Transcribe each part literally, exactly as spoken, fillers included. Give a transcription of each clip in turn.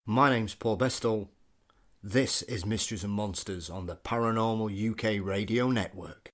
My name's Paul Bestall. This is Mysteries and Monsters on the Paranormal U K Radio Network.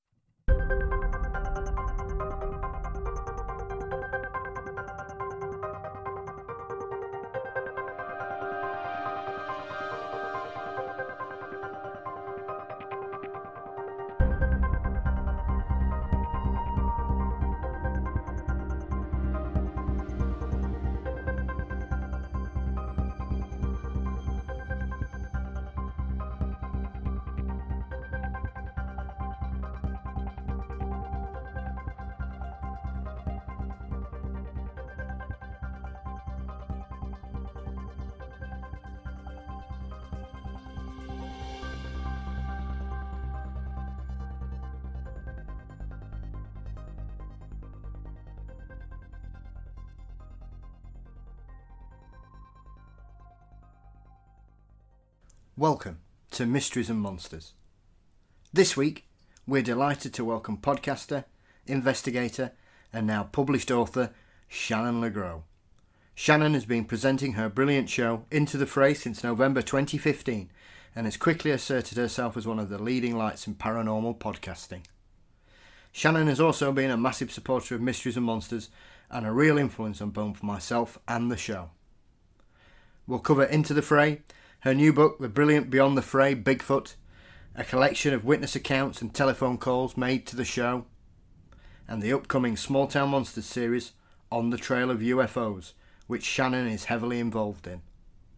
Welcome to Mysteries and Monsters. This week, we're delighted to welcome podcaster, investigator, and now published author, Shannon Le Gros. Shannon has been presenting her brilliant show, Into the Fray, since November twenty fifteen, and has quickly asserted herself as one of the leading lights in paranormal podcasting. Shannon has also been a massive supporter of Mysteries and Monsters, and a real influence on both myself and the show. We'll cover Into the Fray, her new book, The Brilliant Beyond the Fray, Bigfoot, a collection of witness accounts and telephone calls made to the show, and the upcoming Small Town Monsters series, On the Trail of U F Os, which Shannon is heavily involved in.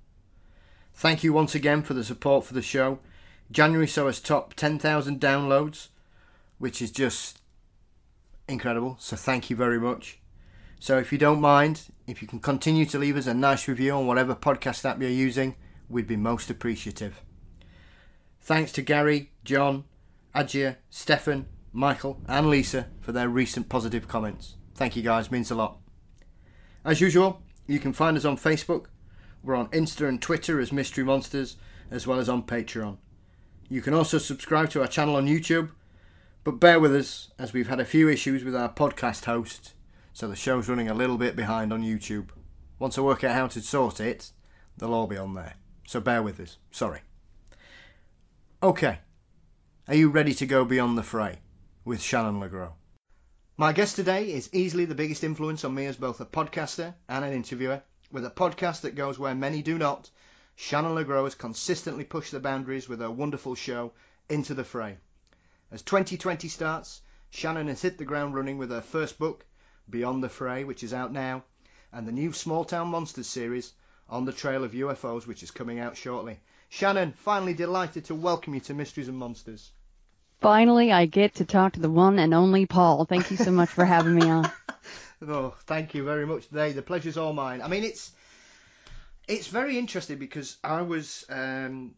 Thank you once again for the support for the show. January saw us top ten thousand downloads, which is just incredible, so thank you very much. So if you don't mind, if you can continue to leave us a nice review on whatever podcast app you're using, we'd be most appreciative. Thanks to Gary, John, Adjia, Stefan, Michael and Lisa for their recent positive comments. Thank you guys, means a lot. As usual, you can find us on Facebook. We're on Insta and Twitter as Mystery Monsters, as well as on Patreon. You can also subscribe to our channel on YouTube, but bear with us as we've had a few issues with our podcast host, so the show's running a little bit behind on YouTube. Once I work out how to sort it, they'll all be on there. So bear with us. Sorry. Okay. Are you ready to go beyond the fray with Shannon Le Gros? My guest today is easily the biggest influence on me as both a podcaster and an interviewer. With a podcast that goes where many do not, Shannon Le Gros has consistently pushed the boundaries with her wonderful show, Into the Fray. As twenty twenty starts, Shannon has hit the ground running with her first book, Beyond the Fray, which is out now, and the new Small Town Monsters series, On the Trail of U F Os, which is coming out shortly. Shannon, finally delighted to welcome you to Mysteries and Monsters. Finally, I get to talk to the one and only Paul. Thank you so much for having me on. Oh, thank you very much today. The pleasure's all mine. I mean, it's it's very interesting because I was um,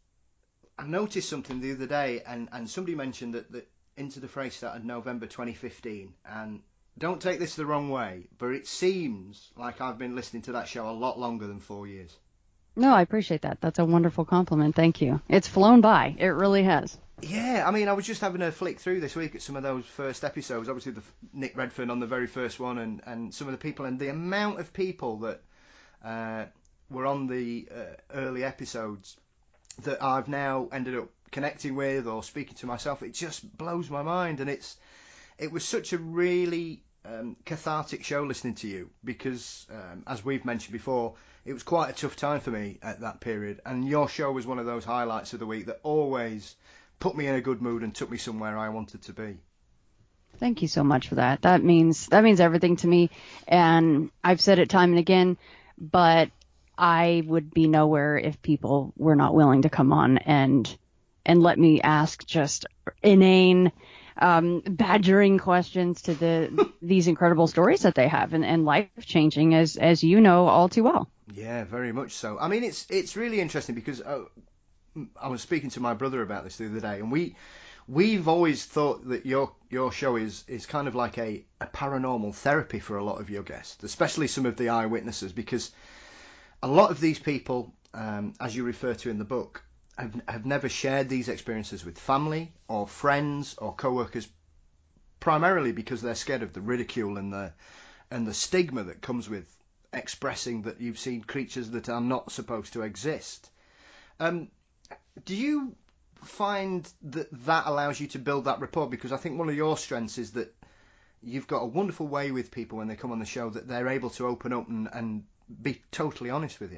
I noticed something the other day, and, and somebody mentioned that, that Into the Fray started November twenty fifteen, and don't take this the wrong way, but it seems like I've been listening to that show a lot longer than four years. No, I appreciate that. That's a wonderful compliment. Thank you. It's flown by. It really has. Yeah, I mean, I was just having a flick through this week at some of those first episodes. Obviously, the Nick Redfern on the very first one, and, and some of the people, and the amount of people that uh, were on the uh, early episodes that I've now ended up connecting with or speaking to myself. It just blows my mind, and it's it was such a really um, cathartic show listening to you because, um, as we've mentioned before, it was quite a tough time for me at that period, and your show was one of those highlights of the week that always put me in a good mood and took me somewhere I wanted to be. Thank you so much for that. That means that means everything to me, and I've said it time and again, but I would be nowhere if people were not willing to come on and and let me ask just inane, um, badgering questions to the these incredible stories that they have, and, and life-changing, as as you know all too well. Yeah, very much so. I mean, it's it's really interesting because uh, I was speaking to my brother about this the other day, and we we've always thought that your your show is is kind of like a, a paranormal therapy for a lot of your guests, especially some of the eyewitnesses, because a lot of these people, um, as you refer to in the book, have have never shared these experiences with family or friends or co-workers, primarily because they're scared of the ridicule and the and the stigma that comes with expressing that you've seen creatures that are not supposed to exist. Um, do you find that that allows you to build that rapport? Because I think one of your strengths is that you've got a wonderful way with people when they come on the show that they're able to open up and, and be totally honest with you.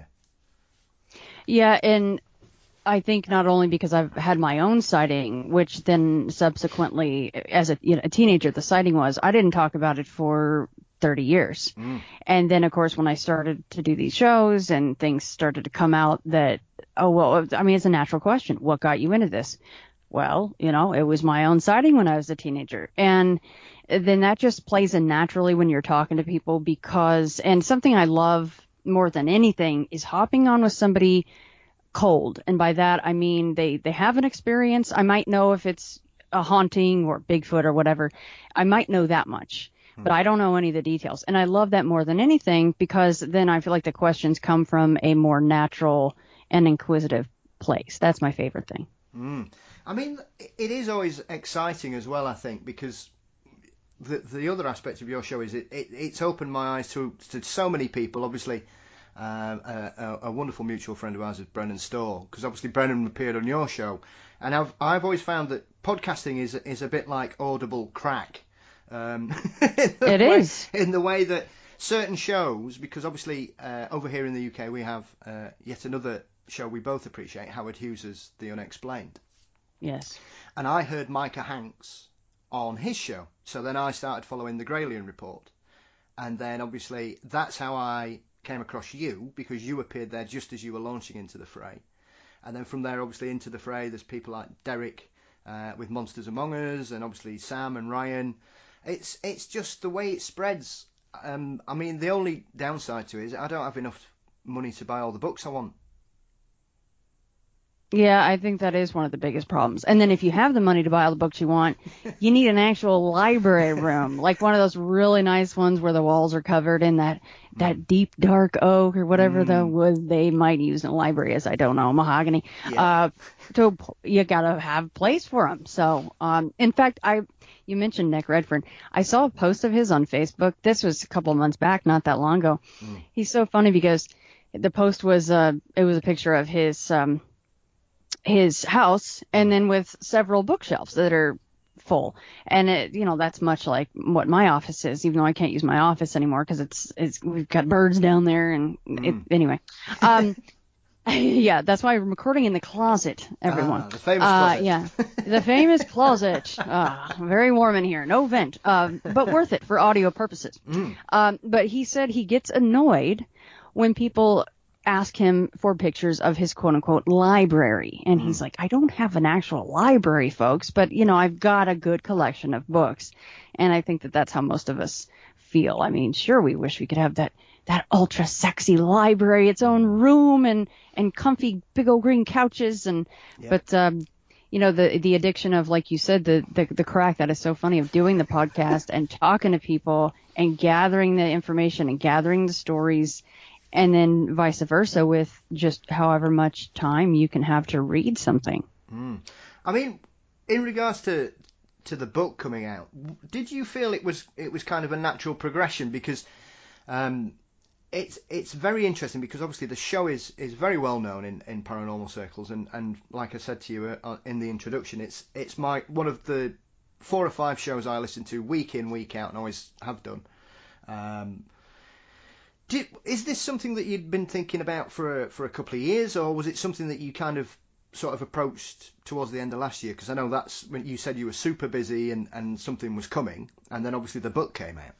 Yeah, and I think not only because I've had my own sighting, which then subsequently, as a, you know, a teenager, the sighting was, I didn't talk about it for thirty years. Mm. And then, of course, when I started to do these shows and things started to come out that, oh, well, I mean, it's a natural question. What got you into this? Well, you know, it was my own sighting when I was a teenager. And then that just plays in naturally when you're talking to people because, and something I love more than anything is hopping on with somebody cold. And by that, I mean, they, they have an experience. I might know if it's a haunting or Bigfoot or whatever. I might know that much, hmm. but I don't know any of the details. And I love that more than anything because then I feel like the questions come from a more natural and inquisitive place. That's my favorite thing. Mm. I mean, it is always exciting as well, I think, because the the other aspect of your show is it, it it's opened my eyes to, to so many people. Obviously, uh, a, a wonderful mutual friend of ours is Brennan Storr, because obviously Brennan appeared on your show, and I've I've always found that podcasting is is a bit like audible crack. Um, it way, is in the way that certain shows, because obviously uh, over here in the U K we have uh, yet another show we both appreciate, Howard Hughes's The Unexplained. Yes. And I heard Micah Hanks on his show. So then I started following the Gralien Report. And then obviously that's how I came across you, because you appeared there just as you were launching into the fray. And then from there, obviously, into the fray, there's people like Derek uh, with Monsters Among Us, and obviously Sam and Ryan. It's it's just the way it spreads. Um, I mean, the only downside to it is I don't have enough money to buy all the books I want. Yeah, I think that is one of the biggest problems. And then if you have the money to buy all the books you want, you need an actual library room, like one of those really nice ones where the walls are covered in that, that deep dark oak or whatever mm. the wood they might use in a library is. I don't know, mahogany. Yeah. Uh, so you gotta have a place for them. So, um, in fact, I, you mentioned Nick Redfern. I saw a post of his on Facebook. This was a couple of months back, not that long ago. Mm. He's so funny because the post was, uh, it was a picture of his, um, his house, and then with several bookshelves that are full. And it, you know, that's much like what my office is, even though I can't use my office anymore because it's, it's, we've got birds down there and mm. it, anyway. Um, yeah, that's why I'm recording in the closet, everyone. Ah, the famous closet. Uh, yeah, the famous closet. Uh, very warm in here. No vent, uh, but worth it for audio purposes. Mm. Um, but he said he gets annoyed when people ask him for pictures of his quote-unquote library. And he's like, I don't have an actual library, folks, but, you know, I've got a good collection of books. And I think that that's how most of us feel. I mean, sure, we wish we could have that that ultra-sexy library, its own room and, and comfy big old green couches. And yeah. But, um, you know, the the addiction of, like you said, the, the, the crack that is so funny of doing the podcast and talking to people and gathering the information and gathering the stories, and then vice versa with just however much time you can have to read something. Mm. I mean, in regards to to the book coming out, did you feel it was it was kind of a natural progression? Because um, it's it's very interesting, because obviously the show is, is very well known in, in paranormal circles, and, and like I said to you uh, in the introduction, it's it's my one of the four or five shows I listen to week in, week out, and always have done. Um, Did, is this something that you'd been thinking about for a, for a couple of years, or was it something that you kind of sort of approached towards the end of last year? Because I know that's when you said you were super busy and, and something was coming, and then obviously the book came out.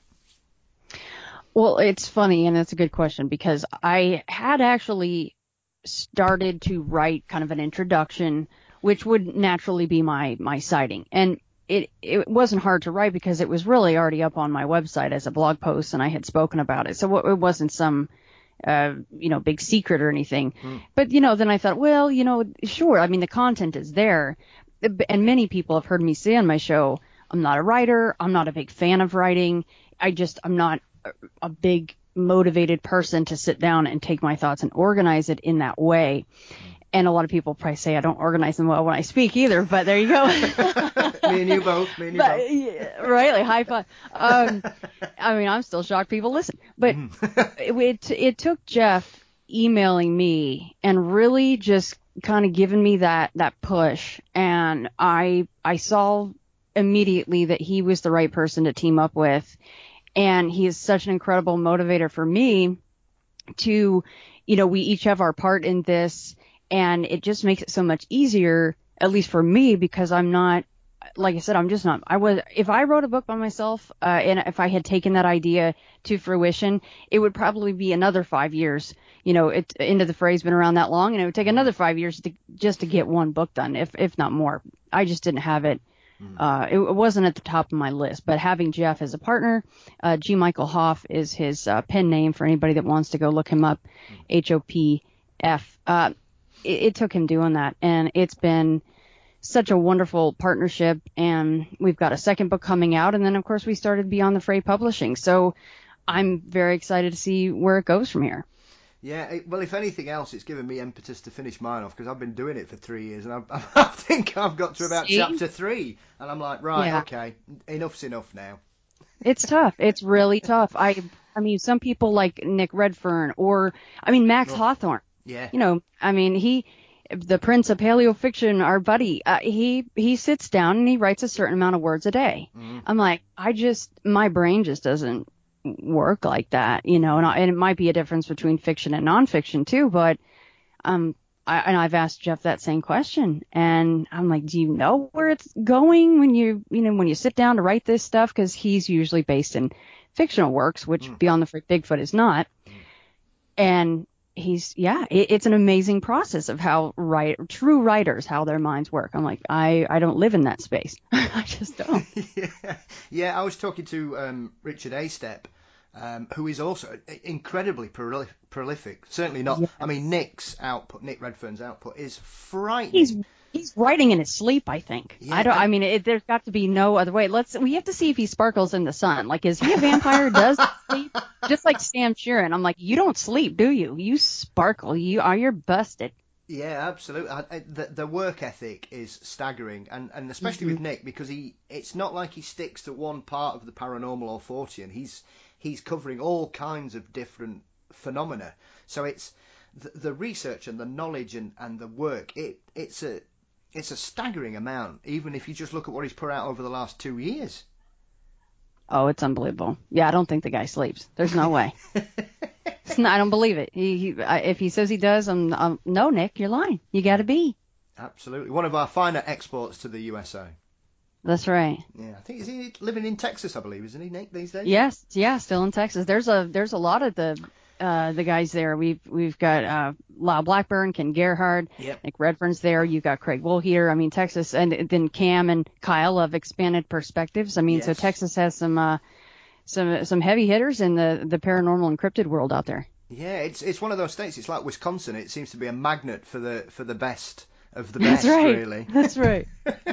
Well, it's funny, and that's a good question, because I had actually started to write kind of an introduction, which would naturally be my, my sighting. And It it wasn't hard to write because it was really already up on my website as a blog post, and I had spoken about it. So it wasn't some, uh, you know, big secret or anything. Mm. But, you know, then I thought, well, you know, sure. I mean, the content is there. And many people have heard me say on my show, I'm not a writer. I'm not a big fan of writing. I just, I'm not a, a big motivated person to sit down and take my thoughts and organize it in that way. Mm. And a lot of people probably say I don't organize them well when I speak either, but there you go. Me and you both. Me and you but, both. yeah, right, like high five. Um, I mean, I'm still shocked people listen. But it, it it took Jeff emailing me and really just kind of giving me that that push, and I I saw immediately that he was the right person to team up with, and he is such an incredible motivator for me to, you know, we each have our part in this, and it just makes it so much easier, at least for me, because I'm not, like I said, I'm just not, I was, if I wrote a book by myself, uh, and if I had taken that idea to fruition, it would probably be another five years, you know, it, Into the Fray's been around that long, and it would take another five years to, just to get one book done, if, if not more. I just didn't have it. Uh, it, it wasn't at the top of my list, but having Jeff as a partner, uh, G. Michael Hoff is his uh, pen name for anybody that wants to go look him up, H O P F. Uh, it, it took him doing that, and it's been such a wonderful partnership, and we've got a second book coming out, and then, of course, we started Beyond the Fray Publishing, so I'm very excited to see where it goes from here. Yeah, it, well, if anything else, it's given me impetus to finish mine off, because I've been doing it for three years, and I, I think I've got to about See? chapter three, and I'm like, right, Yeah. okay, enough's enough now. It's tough. It's really tough. I I mean, some people like Nick Redfern, or, I mean, Max Oh. Hawthorne. Yeah. You know, I mean, he, the Prince of Paleofiction, our buddy, uh, he, he sits down and he writes a certain amount of words a day. Mhm. I'm like, I just, my brain just doesn't work like that, you know, and, I, and it might be a difference between fiction and nonfiction too, but, um, I, and I've asked Jeff that same question, and I'm like, do you know where it's going when you, you know, when you sit down to write this stuff? Because he's usually based in fictional works, which Mm. Beyond the Fray Bigfoot is not. Mm. And he's, yeah, it, it's an amazing process of how write, true writers, how their minds work. I'm like, I, I don't live in that space. I just don't. yeah. yeah, I was talking to um, Richard Astep, um, who is also incredibly prolif- prolific. Certainly not. Yes. I mean, Nick's output, Nick Redfern's output, is frightening. He's he's writing in his sleep, I think. Yeah, I don't. and- I mean, it, there's got to be no other way. Let's. We have to see if he sparkles in the sun. Like, is he a vampire? Does he sleep? Just like Sam Sheeran. I'm like, you don't sleep, do you? You sparkle. You are. You're busted. Yeah, absolutely. I, I, the, the work ethic is staggering, and, and especially Mhm. with Nick, because he it's not like he sticks to one part of the paranormal or Fortean. He's he's covering all kinds of different phenomena. So it's the, the research and the knowledge and, and the work. It it's a it's a staggering amount, even if you just look at what he's put out over the last two years. Oh, it's unbelievable. Yeah, I don't think the guy sleeps. There's no way. It's not, I don't believe it. He, he I, if he says he does, I'm, I'm no, Nick, you're lying. You got to be. Absolutely, one of our finer exports to the U S A. That's right. Yeah, I think is he living in Texas, I believe, isn't he, Nick, these days? Yes, yeah, still in Texas. There's a there's a lot of the uh, the guys there. We've we've got uh, Lyle Blackburn, Ken Gerhard, Yep. Nick Redfern's there. You've got Craig Woolheater. I mean, Texas, and then Cam and Kyle of Expanded Perspectives. I mean, so Yes. Texas has some uh, some some heavy hitters in the the paranormal encrypted world out there. Yeah, it's it's one of those states. It's like Wisconsin. It seems to be a magnet for the for the best of the That's best, right. really. That's right.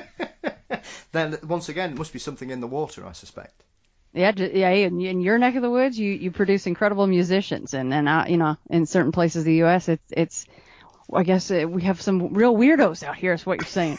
Then once again, it must be something in the water, I suspect. Yeah, j- yeah. In, in your neck of the woods, you, you produce incredible musicians, and and uh, you know, in certain places of the U S, it's it's. I guess uh, we have some real weirdos out here. Is what you're saying.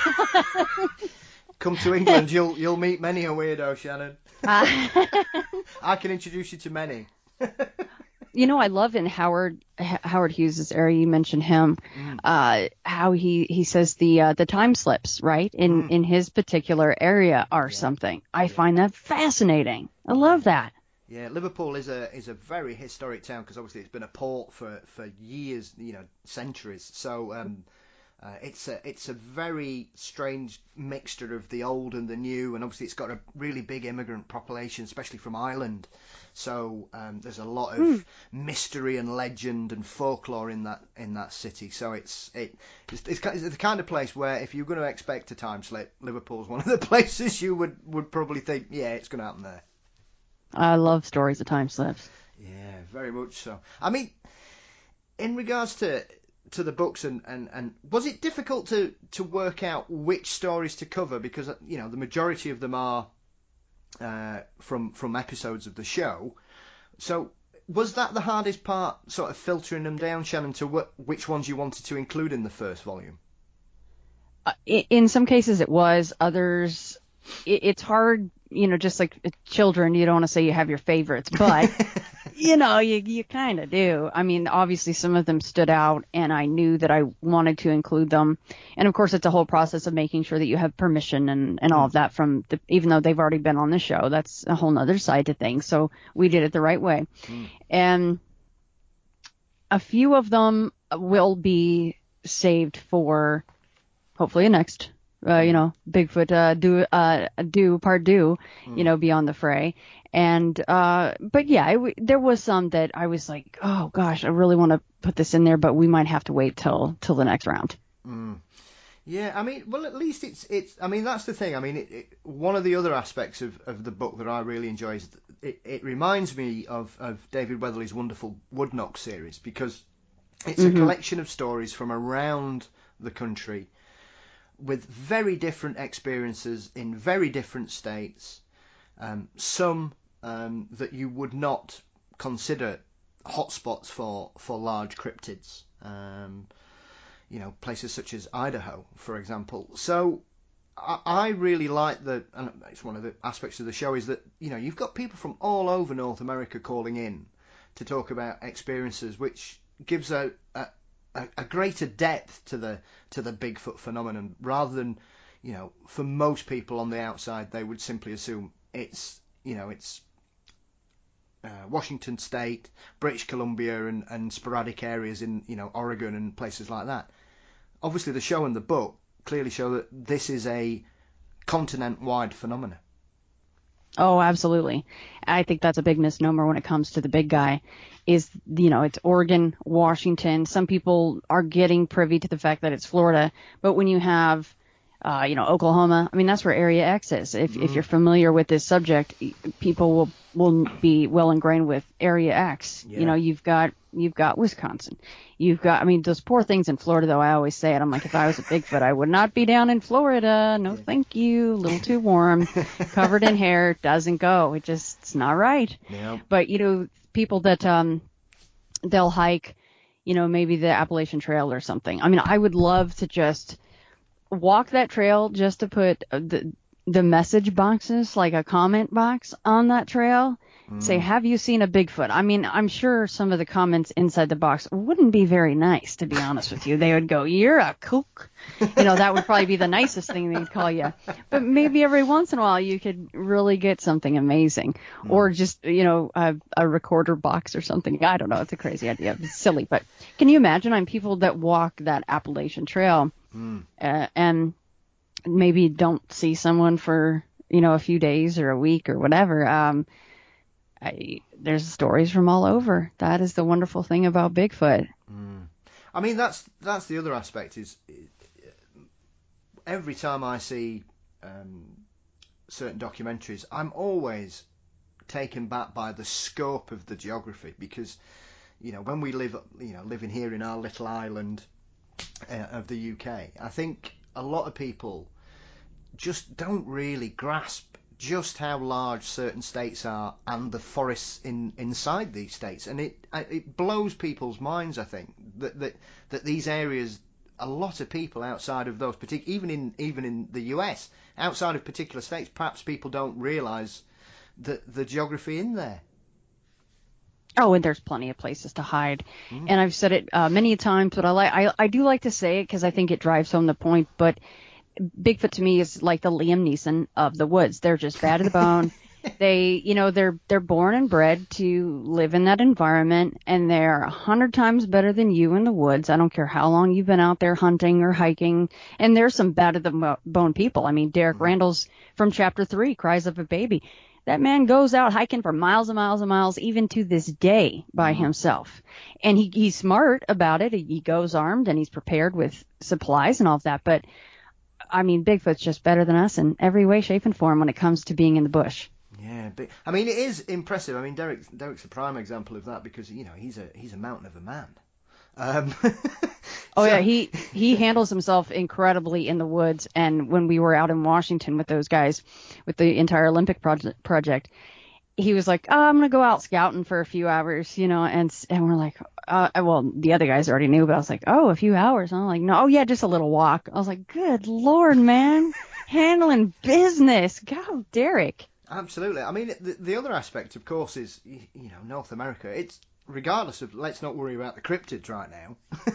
Come to England, you'll you'll meet many a weirdo, Shannon. Uh, I can introduce you to many. you know, I love in Howard H- Howard Hughes' area. You mentioned him, Mm. uh, how he, he says the uh, the time slips right in Mm. in his particular area are Yeah. something. I Yeah. find that fascinating. I love that. Yeah, Liverpool is a is a very historic town because obviously it's been a port for, for years, you know, centuries. So um, uh, it's a it's a very strange mixture of the old and the new, and obviously it's got a really big immigrant population, especially from Ireland. So um, there's a lot of Mm. mystery and legend and folklore in that in that city. So it's it it's, it's ki- it's the kind of place where if you're going to expect a time slip, Liverpool's one of the places you would would probably think, yeah, it's going to happen there. I love stories of time slips. Yeah, very much so. I mean, in regards to to the books and, and, and was it difficult to, to work out which stories to cover? Because, you know, the majority of them are uh, from from episodes of the show. So was that the hardest part, sort of filtering them down, Shannon, to wh- which ones you wanted to include in the first volume? Uh, i- in some cases it was, others it, it's hard, you know, just like children, you don't want to say you have your favorites, but you know, you you kind of do. I mean, obviously some of them stood out and I knew that I wanted to include them. And of course it's a whole process of making sure that you have permission and, and all of that from the, even though they've already been on the show, that's a whole nother side to things. So we did it the right way. Mm. And a few of them will be saved for hopefully a next, uh, you know, Bigfoot, uh, do, uh, do part do, mm. you know, beyond the fray. And, uh, but yeah, it w- there was some that I was like, oh gosh, I really want to put this in there, but we might have to wait till, till the next round. Mm. Yeah, I mean, well, at least it's, it's, I mean, that's the thing. I mean, it, it, one of the other aspects of, of the book that I really enjoy is it, it reminds me of, of David Weatherly's wonderful Woodknock series, because it's mm-hmm. a collection of stories from around the country with very different experiences in very different states. Um, some um, that you would not consider hotspots for, for large cryptids. Um, you know, places such as Idaho, for example. So I, I really like the, and it's one of the aspects of the show, is that, you know, you've got people from all over North America calling in to talk about experiences, which gives a, a, a greater depth to the to the Bigfoot phenomenon, rather than, you know, for most people on the outside, they would simply assume it's, you know, it's uh, Washington State, British Columbia, and, and sporadic areas in, you know, Oregon and places like that. Obviously, the show and the book clearly show that this is a continent-wide phenomenon. Oh, absolutely. I think that's a big misnomer when it comes to the big guy is, you know, it's Oregon, Washington. Some people are getting privy to the fact that it's Florida. But when you have, uh, you know, Oklahoma, I mean, that's where Area X is. If, mm. if you're familiar with this subject, people will, will be well ingrained with Area X. Yeah. You know, you've got you've got Wisconsin. You've got, I mean, those poor things in Florida, though, I always say it. I'm like, if I was a Bigfoot, I would not be down in Florida. No, yeah. thank you. A little too warm. Covered in hair. Doesn't go. It just, it's not right. Yeah. But, you know, people that, um, they'll hike, you know, maybe the Appalachian Trail or something. I mean, I would love to just walk that trail just to put the, the message boxes, like a comment box on that trail. Say, have you seen a Bigfoot? I mean, I'm sure some of the comments inside the box wouldn't be very nice, to be honest with you. They would go, you're a kook. You know, that would probably be the nicest thing they'd call you. But maybe every once in a while you could really get something amazing. Mm. Or just, you know, a, a recorder box or something. I don't know. It's a crazy idea. It's silly. But can you imagine? I'm people that walk that Appalachian Trail mm. uh, and maybe don't see someone for, you know, a few days or a week or whatever. Um, I, there's stories from all over. That is the wonderful thing about Bigfoot. Mm. I mean, that's that's the other aspect is every time I see um, certain documentaries, I'm always taken back by the scope of the geography, because, you know, when we live, you know, living here in our little island uh, of the U K, I think a lot of people just don't really grasp just how large certain states are and the forests in inside these states, and it it blows people's minds. I think that that, that these areas, a lot of people outside of those particular, even in even in the U S, outside of particular states, perhaps people don't realise the the geography in there. Oh, and there's plenty of places to hide, mm. and I've said it uh, many times, but I like I I do like to say it because I think it drives home the point, but Bigfoot to me is like the Liam Neeson of the woods. They're just bad to the bone. They, you know, they're they're born and bred to live in that environment, and they're a hundred times better than you in the woods. I don't care how long you've been out there hunting or hiking. And there's some bad to the bone people. I mean, Derek mm-hmm. Randall's from Chapter Three, Cries of a Baby. That man goes out hiking for miles and miles and miles, even to this day, by mm-hmm. himself. And he he's smart about it. He goes armed and he's prepared with supplies and all of that. But I mean, Bigfoot's just better than us in every way, shape, and form when it comes to being in the bush. Yeah, but I mean, it is impressive. I mean, Derek, Derek's a prime example of that because, you know, he's a he's a mountain of a man. Um, oh so. yeah, he he handles himself incredibly in the woods. And when we were out in Washington with those guys, with the entire Olympic project, project he was like, oh, I'm gonna go out scouting for a few hours, you know, and and we're like, uh, well, the other guys already knew, but I was like, oh, a few hours. And I'm like, no, oh yeah, just a little walk. I was like, good Lord, man, handling business. Go, Derek. Absolutely. I mean, the, the other aspect, of course, is, you, you know, North America. It's regardless of, let's not worry about the cryptids right now.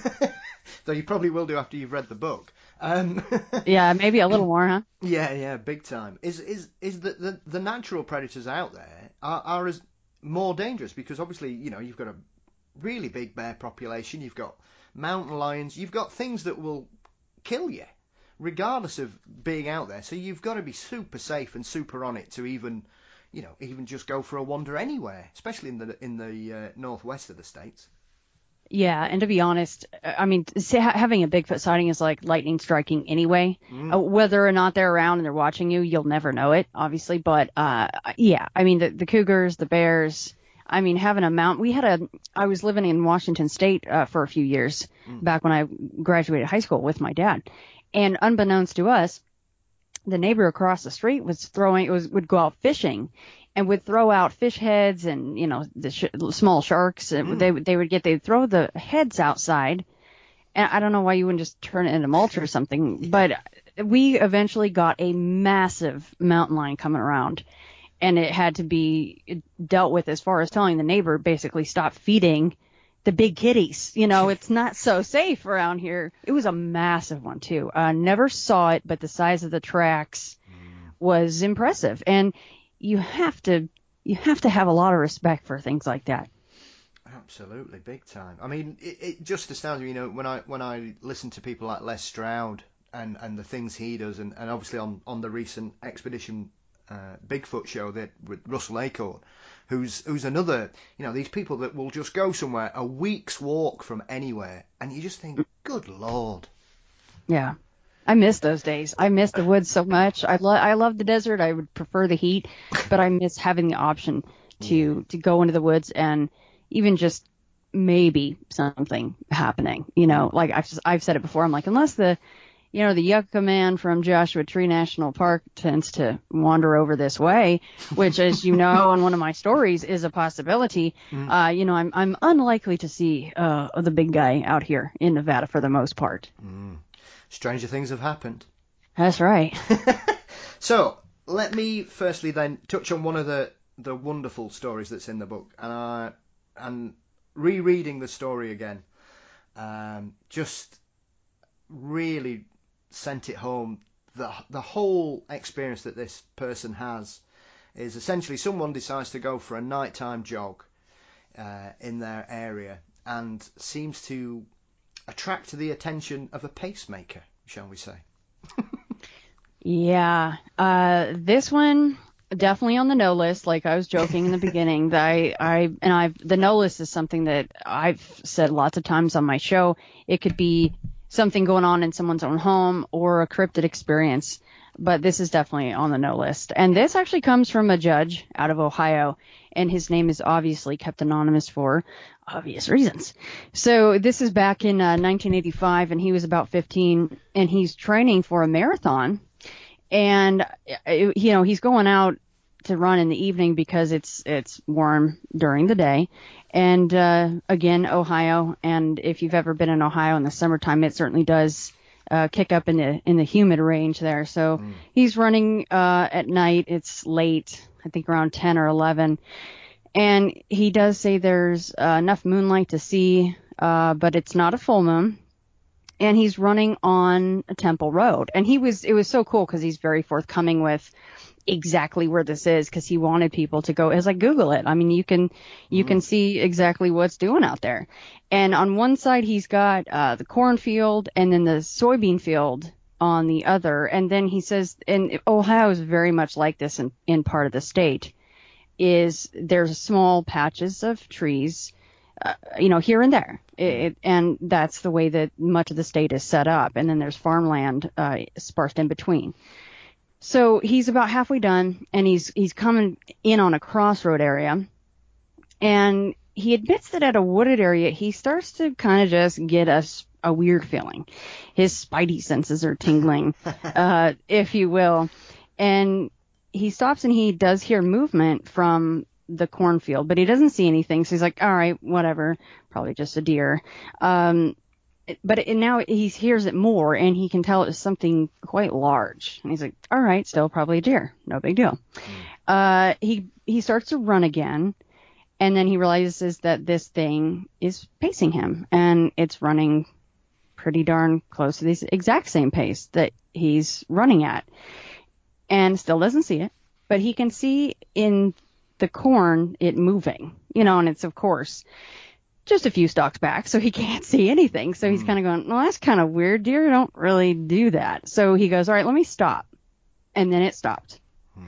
Though you probably will do after you've read the book. Um, yeah, maybe a little more, huh? Yeah, yeah, big time. Is is is that the, the natural predators out there are, are as more dangerous because obviously, you know, you've got a really big bear population, you've got mountain lions, you've got things that will kill you regardless of being out there. So you've got to be super safe and super on it to even, you know, even just go for a wander anywhere, especially in the in the uh, northwest of the states. Yeah, and to be honest, I mean, having a Bigfoot sighting is like lightning striking anyway. Mm. Uh, whether or not they're around and they're watching you, you'll never know it, obviously. But uh, yeah, I mean, the, the cougars, the bears. I mean, having a mount. We had a. I was living in Washington State uh, for a few years mm. back when I graduated high school with my dad, and unbeknownst to us, the neighbor across the street was throwing. It was would go out fishing. And would throw out fish heads and, you know, the sh- small sharks. Mm. They they would get, they'd throw the heads outside. And I don't know why you wouldn't just turn it into mulch or something. But we eventually got a massive mountain lion coming around. And it had to be dealt with as far as telling the neighbor basically stop feeding the big kitties. You know, it's not so safe around here. It was a massive one, too. Uh, never saw it, but the size of the tracks mm. was impressive. And you have to you have to have a lot of respect for things like that. Absolutely, big time. I mean, it, it just astounds me, you know, when I when I listen to people like Les Stroud and, and the things he does, and, and obviously on, on the recent Expedition uh, Bigfoot show that with Russell Acorn, who's who's another, you know, these people that will just go somewhere a week's walk from anywhere, and you just think, good Lord. Yeah. I miss those days. I miss the woods so much. I love I love the desert. I would prefer the heat, but I miss having the option to yeah. to go into the woods and even just maybe something happening. You know, like I've just, I've said it before. I'm like, unless the you know the Yucca Man from Joshua Tree National Park tends to wander over this way, which, as you know, in one of my stories is a possibility. Mm. Uh, you know, I'm I'm unlikely to see uh, the big guy out here in Nevada for the most part. Mm. Stranger things have happened. That's right. So, let me firstly then touch on one of the, the wonderful stories that's in the book. And I, and rereading the story again, um, just really sent it home. The, the whole experience that this person has is essentially someone decides to go for a nighttime jog uh, in their area and seems to attract the attention of a pacemaker, shall we say? Yeah, uh, this one definitely on the no list. Like I was joking in the beginning, that I, I and I've the no list is something that I've said lots of times on my show. It could be something going on in someone's own home or a cryptid experience, but this is definitely on the no list. And this actually comes from a judge out of Ohio, and his name is obviously kept anonymous for obvious reasons. So this is back in uh, nineteen eighty-five, and he was about fifteen, and he's training for a marathon. And, uh, you know, he's going out to run in the evening because it's it's warm during the day. And, uh, again, Ohio, and if you've ever been in Ohio in the summertime, it certainly does uh, kick up in the in the humid range there. So mm. he's running uh, at night. It's late, I think around ten or eleven. And he does say there's uh, enough moonlight to see, uh, but it's not a full moon. And he's running on a Temple Road. And he was, it was so cool because he's very forthcoming with exactly where this is because he wanted people to go. As I Google it, I mean, you can, you mm. can see exactly what's doing out there. And on one side, he's got uh, the cornfield and then the soybean field on the other. And then he says, and Ohio is very much like this in, in part of the state. Is there's small patches of trees, uh, you know, here and there. It, and that's the way that much of the state is set up. And then there's farmland uh, sparsed in between. So he's about halfway done, and he's he's coming in on a crossroad area. And he admits that at a wooded area, he starts to kind of just get a, a weird feeling. His spidey senses are tingling, uh, if you will. And he stops and he does hear movement from the cornfield, but he doesn't see anything. So he's like, all right, whatever, probably just a deer. Um, but it, now he hears it more, and he can tell it's something quite large. And he's like, all right, still probably a deer, no big deal. Mm. Uh, he he starts to run again, and then he realizes that this thing is pacing him, and it's running pretty darn close to the exact same pace that he's running at, and still doesn't see it, but he can see in the corn it moving, you know, and it's of course just a few stalks back, so he can't see anything. So he's mm. kind of going, well, that's kind of weird. Deer don't really do that. So he goes, all right, let me stop. And then it stopped. Mm.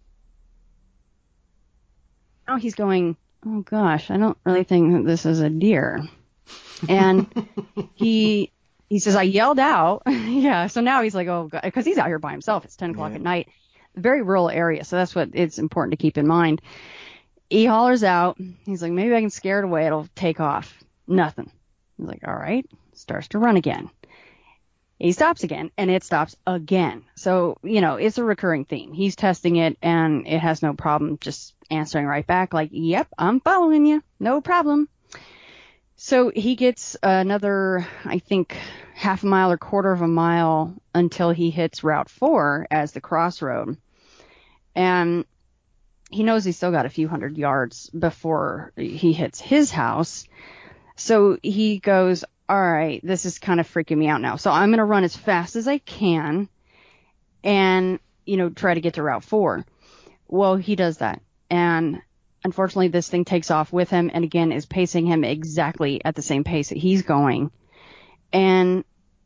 Now he's going, oh gosh, I don't really think that this is a deer. And he he says, I yelled out. Yeah. So now he's like, oh God, because he's out here by himself. It's ten o'clock yeah. at night. Very rural area. So that's what it's important to keep in mind. He hollers out. He's like, maybe I can scare it away. It'll take off. Nothing. He's like, all right. Starts to run again. He stops again, and it stops again. So, you know, it's a recurring theme. He's testing it, and it has no problem just answering right back like, yep, I'm following you. No problem. So he gets another, I think, half a mile or quarter of a mile until he hits Route four as the crossroad. And he knows he's still got a few hundred yards before he hits his house. So he goes, all right, this is kind of freaking me out now. So I'm going to run as fast as I can and, you know, try to get to Route four. Well, he does that. And unfortunately, this thing takes off with him and, again, is pacing him exactly at the same pace that he's going. And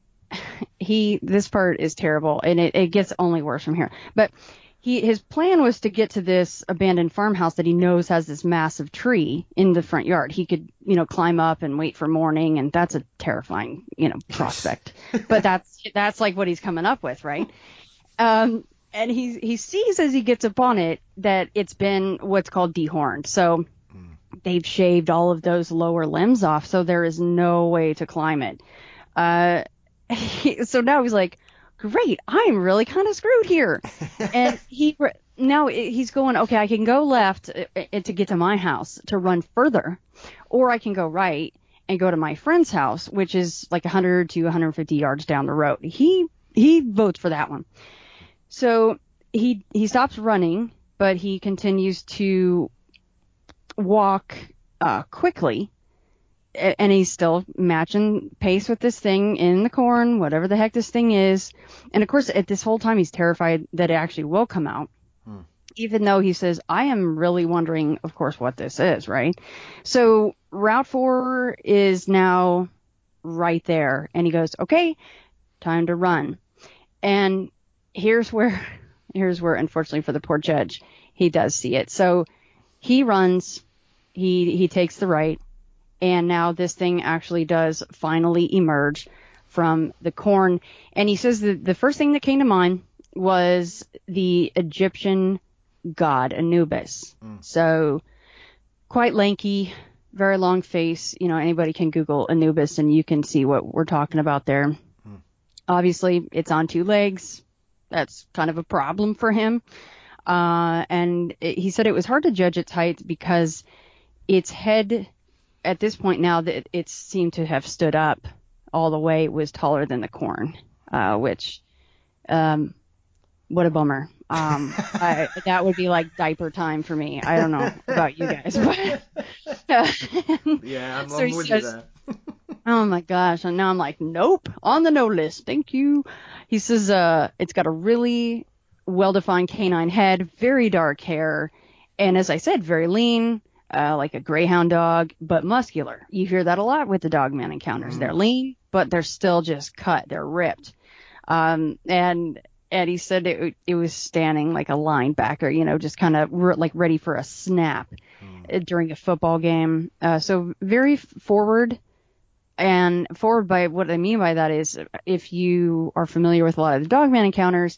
he, this part is terrible, and it, it gets only worse from here. But He, his plan was to get to this abandoned farmhouse that he knows has this massive tree in the front yard. He could, you know, climb up and wait for morning, and that's a terrifying, you know, prospect. But that's that's like what he's coming up with, right? Um, and he he sees as he gets up on it that it's been what's called dehorned. So mm. they've shaved all of those lower limbs off, so there is no way to climb it. Uh, he, so now he's like, great, I'm really kind of screwed here. And he now he's going, okay, I can go left to get to my house to run further, or I can go right and go to my friend's house, which is like one hundred to one hundred fifty yards down the road. He he votes for that one. So he he stops running, but he continues to walk uh, quickly. And he's still matching pace with this thing in the corn, whatever the heck this thing is. And, of course, at this whole time, he's terrified that it actually will come out, hmm. even though he says, I am really wondering, of course, what this is, right? So Route four is now right there. And he goes, okay, time to run. And here's where, here's where, unfortunately for the poor judge, he does see it. So he runs, he he takes the right. And now this thing actually does finally emerge from the corn. And he says that the first thing that came to mind was the Egyptian god Anubis. Mm. So quite lanky, very long face. You know, anybody can Google Anubis and you can see what we're talking about there. Mm. Obviously, it's on two legs. That's kind of a problem for him. Uh, and it, he said it was hard to judge its height because its head, at this point now that it seemed to have stood up all the way, was taller than the corn, uh, which, um, what a bummer. Um, I, that would be like diaper time for me. I don't know about you guys, but uh, yeah, I'm, so I'm with says, you there. Oh my gosh. And now I'm like, nope, on the no list. Thank you. He says, uh, it's got a really well-defined canine head, very dark hair. And as I said, very lean. Uh, like a greyhound dog, but muscular. You hear that a lot with the Dogman encounters. Mm. They're lean, but they're still just cut. They're ripped. Um, and and he said it, it was standing like a linebacker, you know, just kind of re- like ready for a snap mm. during a football game. Uh, so very forward. And forward by what I mean by that is, if you are familiar with a lot of the Dogman encounters,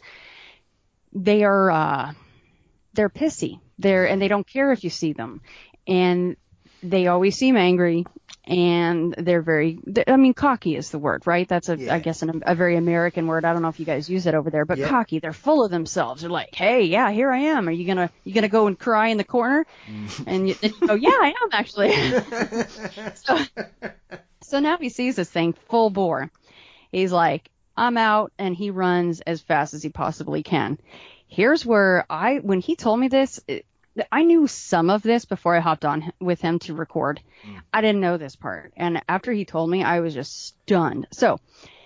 they are uh, they're pissy. They're and they don't care if you see them. And they always seem angry, and they're very, I mean, cocky is the word, right? That's a, Yeah. I guess, an, a very American word. I don't know if you guys use it over there, but Yeah. cocky, they're full of themselves. They're like, hey, yeah, here I am. Are you gonna, you gonna go and cry in the corner? And you, and you go, yeah, I am actually. so, so now he sees this thing full bore. He's like, I'm out, and he runs as fast as he possibly can. Here's where I, when he told me this, it, I knew some of this before I hopped on with him to record. Mm. I didn't know this part. And after he told me, I was just stunned. So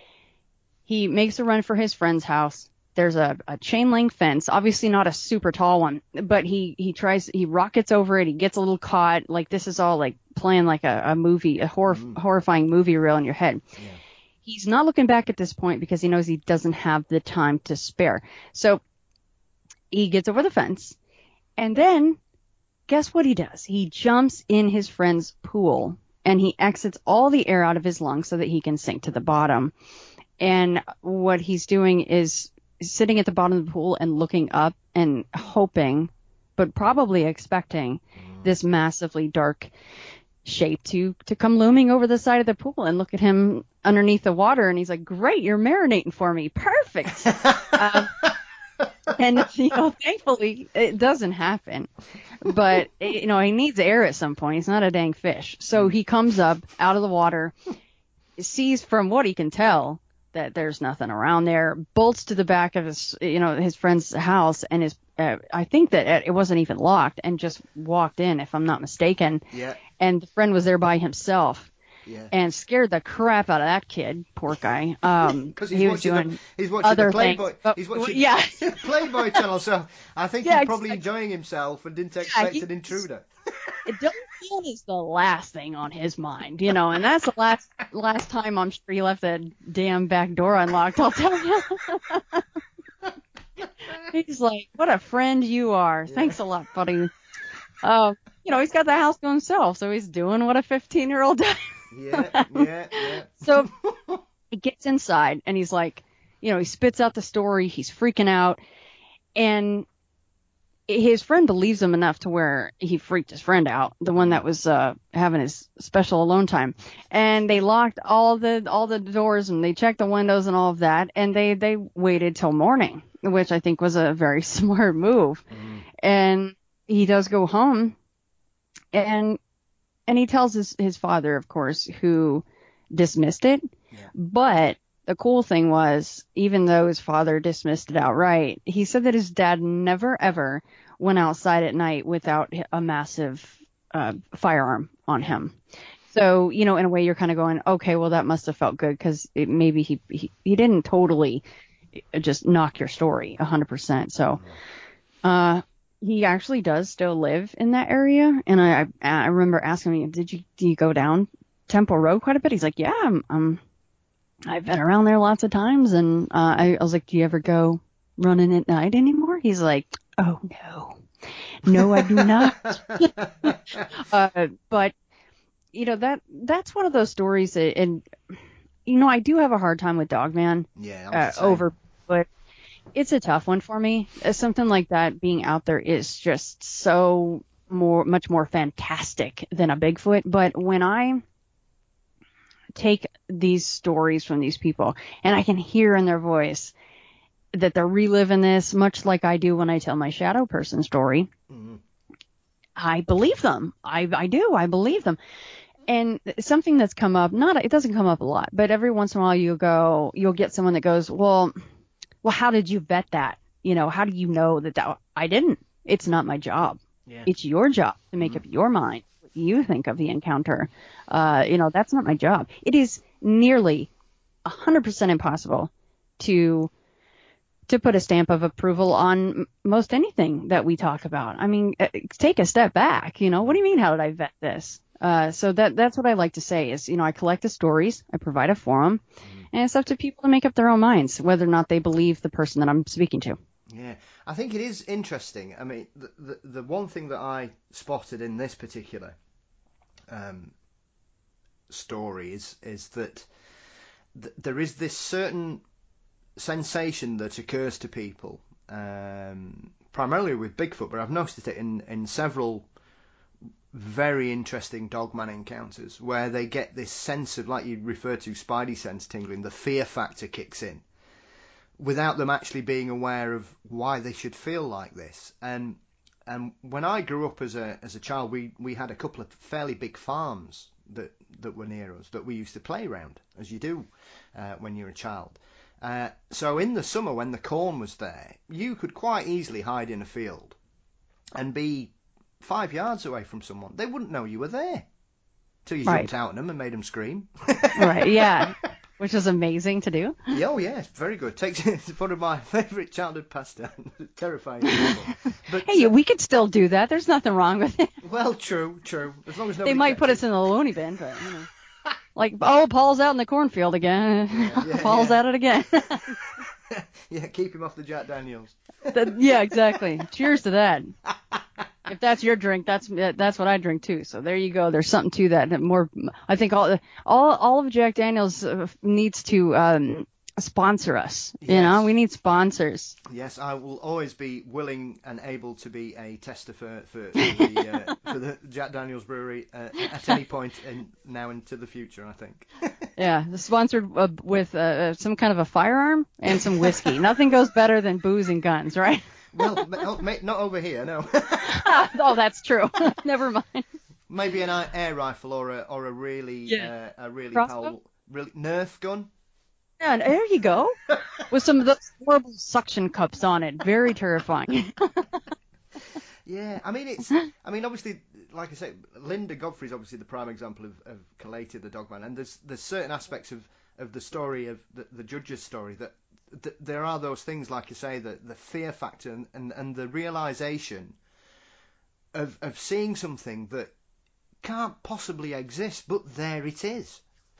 he makes a run for his friend's house. There's a, a chain link fence, obviously not a super tall one, but he, he tries, he rockets over it. He gets a little caught. Like, this is all like playing like a, a movie, a horror, mm. horrifying movie reel in your head. Yeah. He's not looking back at this point because he knows he doesn't have the time to spare. So he gets over the fence. And then, guess what he does? He jumps in his friend's pool, and he exits all the air out of his lungs so that he can sink to the bottom. And what he's doing is sitting at the bottom of the pool and looking up and hoping, but probably expecting, this massively dark shape to, to come looming over the side of the pool and look at him underneath the water. And he's like, great, you're marinating for me. Perfect. um, And, you know, thankfully it doesn't happen, but, you know, he needs air at some point. He's not a dang fish. So he comes up out of the water, sees from what he can tell that there's nothing around there, bolts to the back of his, you know, his friend's house, and his, uh, I think that it wasn't even locked, and just walked in, if I'm not mistaken. Yeah. And the friend was there by himself. Yeah. And scared the crap out of that kid, poor guy. Um, because he's he was watching doing the, he's watching other the Playboy. things, but, he's watching yeah. Playboy channel, so I think yeah, he's probably exactly. enjoying himself and didn't expect yeah, an intruder. Dylan is the last thing on his mind, you know, and that's the last last time I'm sure he left that damn back door unlocked. I'll tell you. He's like, "What a friend you are! Yeah. Thanks a lot, buddy." Uh, you know, he's got the house to himself, so he's doing what a fifteen-year-old does. Yeah, yeah, yeah. So he gets inside and he's like, you know, he spits out the story. He's freaking out. And his friend believes him enough to where he freaked his friend out, the one that was uh, having his special alone time. And they locked all the all the doors and they checked the windows and all of that. And they, they waited till morning, which I think was a very smart move. Mm. And he does go home. And And he tells his, his father, of course, who dismissed it. Yeah. But the cool thing was, even though his father dismissed it outright, he said that his dad never, ever went outside at night without a massive uh, firearm on him. So, you know, in a way, you're kind of going, okay, well, that must have felt good because maybe he, he, he didn't totally just knock your story one hundred percent. So, uh, he actually does still live in that area, and I I remember asking him, "Did you do you go down Temple Road quite a bit?" He's like, "Yeah, I'm, um, I've been around there lots of times." And uh, I, I was like, "Do you ever go running at night anymore?" He's like, "Oh no, no, I do not." uh, but you know that that's one of those stories, that, and you know I do have a hard time with Dogman. Yeah, uh, over, but. It's a tough one for me. Something like that being out there is just so more, much more fantastic than a Bigfoot. But when I take these stories from these people and I can hear in their voice that they're reliving this, much like I do when I tell my shadow person story, mm-hmm. I believe them. I, I do. I believe them. And something that's come up, not, it doesn't come up a lot, but every once in a while you go, you'll get someone that goes, well, Well, how did you vet that? You know, how do you know that, that I didn't? It's not my job. Yeah. It's your job to make mm-hmm. up your mind what you think of the encounter. Uh, you know, that's not my job. It is nearly one hundred percent impossible to to put a stamp of approval on most anything that we talk about. I mean, take a step back. You know, what do you mean, how did I vet this? Uh, so that that's what I like to say is, you know, I collect the stories, I provide a forum, mm-hmm. and it's up to people to make up their own minds whether or not they believe the person that I'm speaking to. Yeah, I think it is interesting. I mean, the the, the one thing that I spotted in this particular um, story is is that th- there is this certain sensation that occurs to people, um, primarily with Bigfoot, but I've noticed it in, in several very interesting dogman encounters where they get this sense of, like you refer to, spidey sense tingling, the fear factor kicks in without them actually being aware of why they should feel like this. And and when I grew up as a as a child, we, we had a couple of fairly big farms that, that were near us that we used to play around, as you do uh, when you're a child. Uh, so in the summer when the corn was there, you could quite easily hide in a field and be five yards away from someone. They wouldn't know you were there till you Right. jumped out at them and made them scream. Right, yeah. Which is amazing to do. Yeah, oh yeah, very good. Takes it's one of my favourite childhood pastimes. Terrifying people. But Hey, uh, we could still do that. There's nothing wrong with it. well, true, true. As long as They nobody might put catches us in the loony bin, but you know. Like, oh, Paul's out in the cornfield again. yeah, Paul's yeah. at it again. Yeah, keep him off the Jack Daniels. That- yeah, exactly. Cheers to that. If that's your drink, that's that's what I drink too. So there you go. There's something to that. More, I think all all all of Jack Daniels uh, needs to um, sponsor us. You Yes. know, we need sponsors. Yes, I will always be willing and able to be a tester for for, for, the, uh, for the Jack Daniels Brewery uh, at any point in, now into the future, I think. Yeah, sponsored uh, with uh, some kind of a firearm and some whiskey. Nothing goes better than booze and guns, right? Well, ma- oh, mate, not over here, no. Oh, that's true. Never mind. Maybe an air air rifle or a or a really Yeah. uh, a really Crossbow? powerful, really Nerf gun. Yeah, and there you go. With some of those horrible suction cups on it. Very terrifying. Yeah, I mean it's. I mean obviously, like I say, Linda Godfrey's obviously the prime example of, of Collated the Dogman, and there's there's certain aspects of, of the story of the, the judge's story that, that there are those things, like you say, the the fear factor and, and, and the realization of of seeing something that can't possibly exist, but there it is.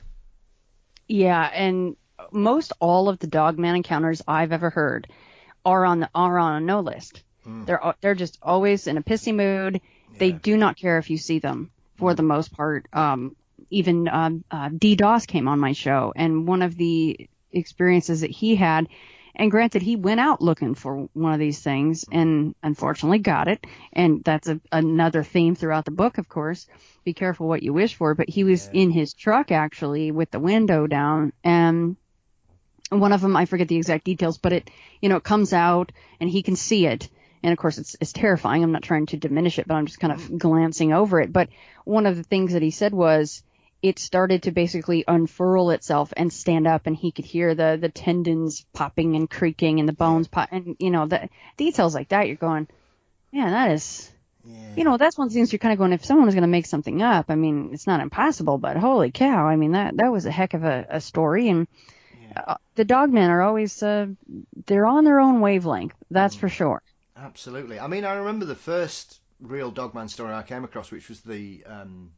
Yeah, and most all of the Dogman encounters I've ever heard are on the are on a no list. Mm. They're they're just always in a pissy mood. They Yeah. do not care if you see them for the most part. Um, even um, uh, D DOS came on my show, and one of the experiences that he had, and granted, he went out looking for one of these things and unfortunately got it. And that's a, another theme throughout the book, of course. Be careful what you wish for. But he was Yeah. in his truck actually with the window down, and one of them, I forget the exact details, but it, you know, it comes out and he can see it. And of course, it's, it's terrifying. I'm not trying to diminish it, but I'm just kind of glancing over it. But one of the things that he said was it started to basically unfurl itself and stand up, and he could hear the, the tendons popping and creaking and the bones pop, and, you know, the details like that. You're going, man, that is, Yeah. you know, that's one of the things you're kind of going, if someone was going to make something up, I mean, it's not impossible, but holy cow. I mean, that, that was a heck of a, a story. And uh, the Dogmen are always, uh, they're on their own wavelength. That's for sure. Absolutely. I mean, I remember the first real Dogman story I came across, which was the, um,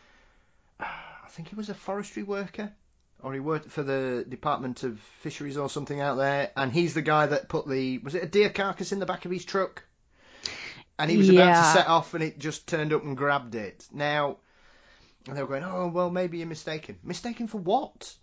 I think he was a forestry worker, or he worked for the Department of Fisheries or something out there, and he's the guy that put the, was it a deer carcass in the back of his truck? And he was about Yeah. to set off, and it just turned up and grabbed it. Now, and they were going, oh, well, maybe you're mistaken. Mistaken for what?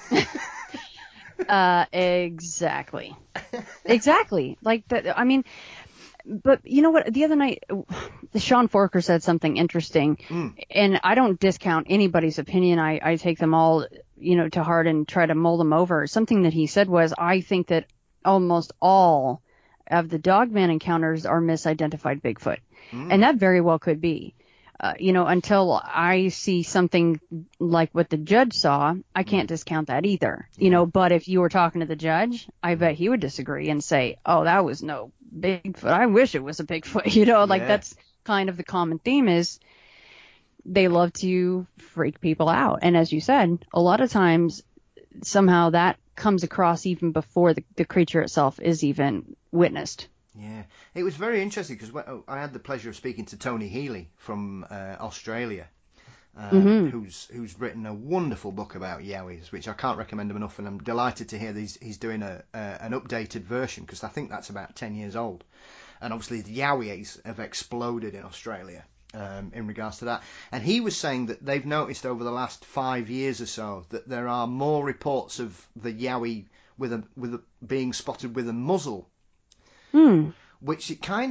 Uh, exactly. Exactly. Like that. I mean, but you know what? The other night, Sean Forker said something interesting, Mm. and I don't discount anybody's opinion. I, I take them all, you know, to heart and try to mull them over. Something that he said was, I think that almost all of the Dogman encounters are misidentified Bigfoot. Mm. And that very well could be. Uh, you know, until I see something like what the judge saw, I can't discount that either. You know, but if you were talking to the judge, I bet he would disagree and say, oh, that was no Bigfoot. I wish it was a Bigfoot. You know, like Yeah. that's kind of the common theme is they love to freak people out. And as you said, a lot of times somehow that comes across even before the, the creature itself is even witnessed. Yeah, it was very interesting because I had the pleasure of speaking to Tony Healy from uh, Australia, um, Mm-hmm. who's who's written a wonderful book about Yowies, which I can't recommend him enough, and I'm delighted to hear that he's, he's doing a, a an updated version because I think that's about ten years old, and obviously the Yowies have exploded in Australia um, in regards to that, and he was saying that they've noticed over the last five years or so that there are more reports of the Yowie with a with a, being spotted with a muzzle. Hmm. Which it kind of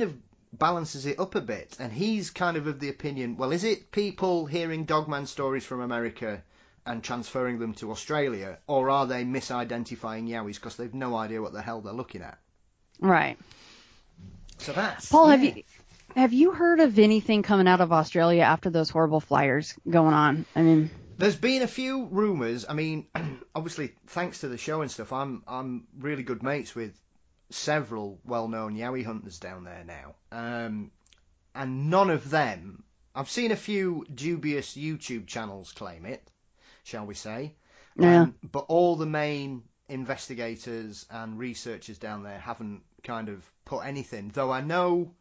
balances it up a bit, and he's kind of of the opinion, well, is it people hearing Dogman stories from America and transferring them to Australia, or are they misidentifying Yowies because they've no idea what the hell they're looking at? Right. So that's... Paul, yeah. have you have you heard of anything coming out of Australia after those horrible fires going on? I mean... There's been a few rumours. I mean, obviously, thanks to the show and stuff, I'm I'm really good mates with several well-known Yowie hunters down there now. Um, and none of them... I've seen a few dubious YouTube channels claim it, shall we say. Yeah. Um, but all the main investigators and researchers down there haven't kind of put anything. Though I know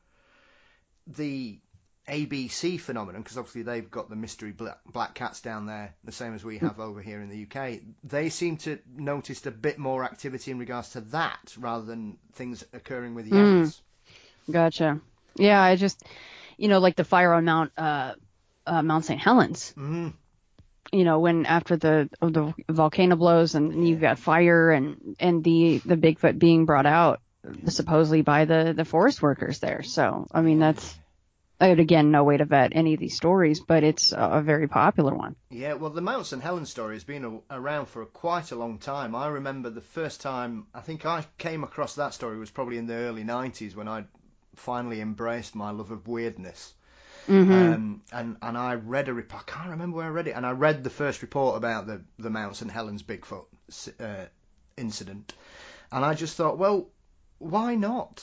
the A B C phenomenon, because obviously they've got the mystery black, black cats down there, the same as we have over here in the U K. They seem to noticed a bit more activity in regards to that rather than things occurring with Yowies. Mm. Gotcha. Yeah, I just, you know, like the fire on Mount uh, uh, Mount Saint Helens. Mm. You know, when after the the volcano blows and you've got fire and and the the Bigfoot being brought out supposedly by the the forest workers there. So I mean, that's, I would again no way to vet any of these stories, but it's a, a very popular one. Yeah, well, the Mount Saint Helens story has been a, around for a, quite a long time. I remember the first time I think I came across that story was probably in the early nineties when I finally embraced my love of weirdness. Mm-hmm. Um, and, and I read a report, I can't remember where I read it, and I read the first report about the, the Mount Saint Helens Bigfoot uh, incident. And I just thought, well, why not?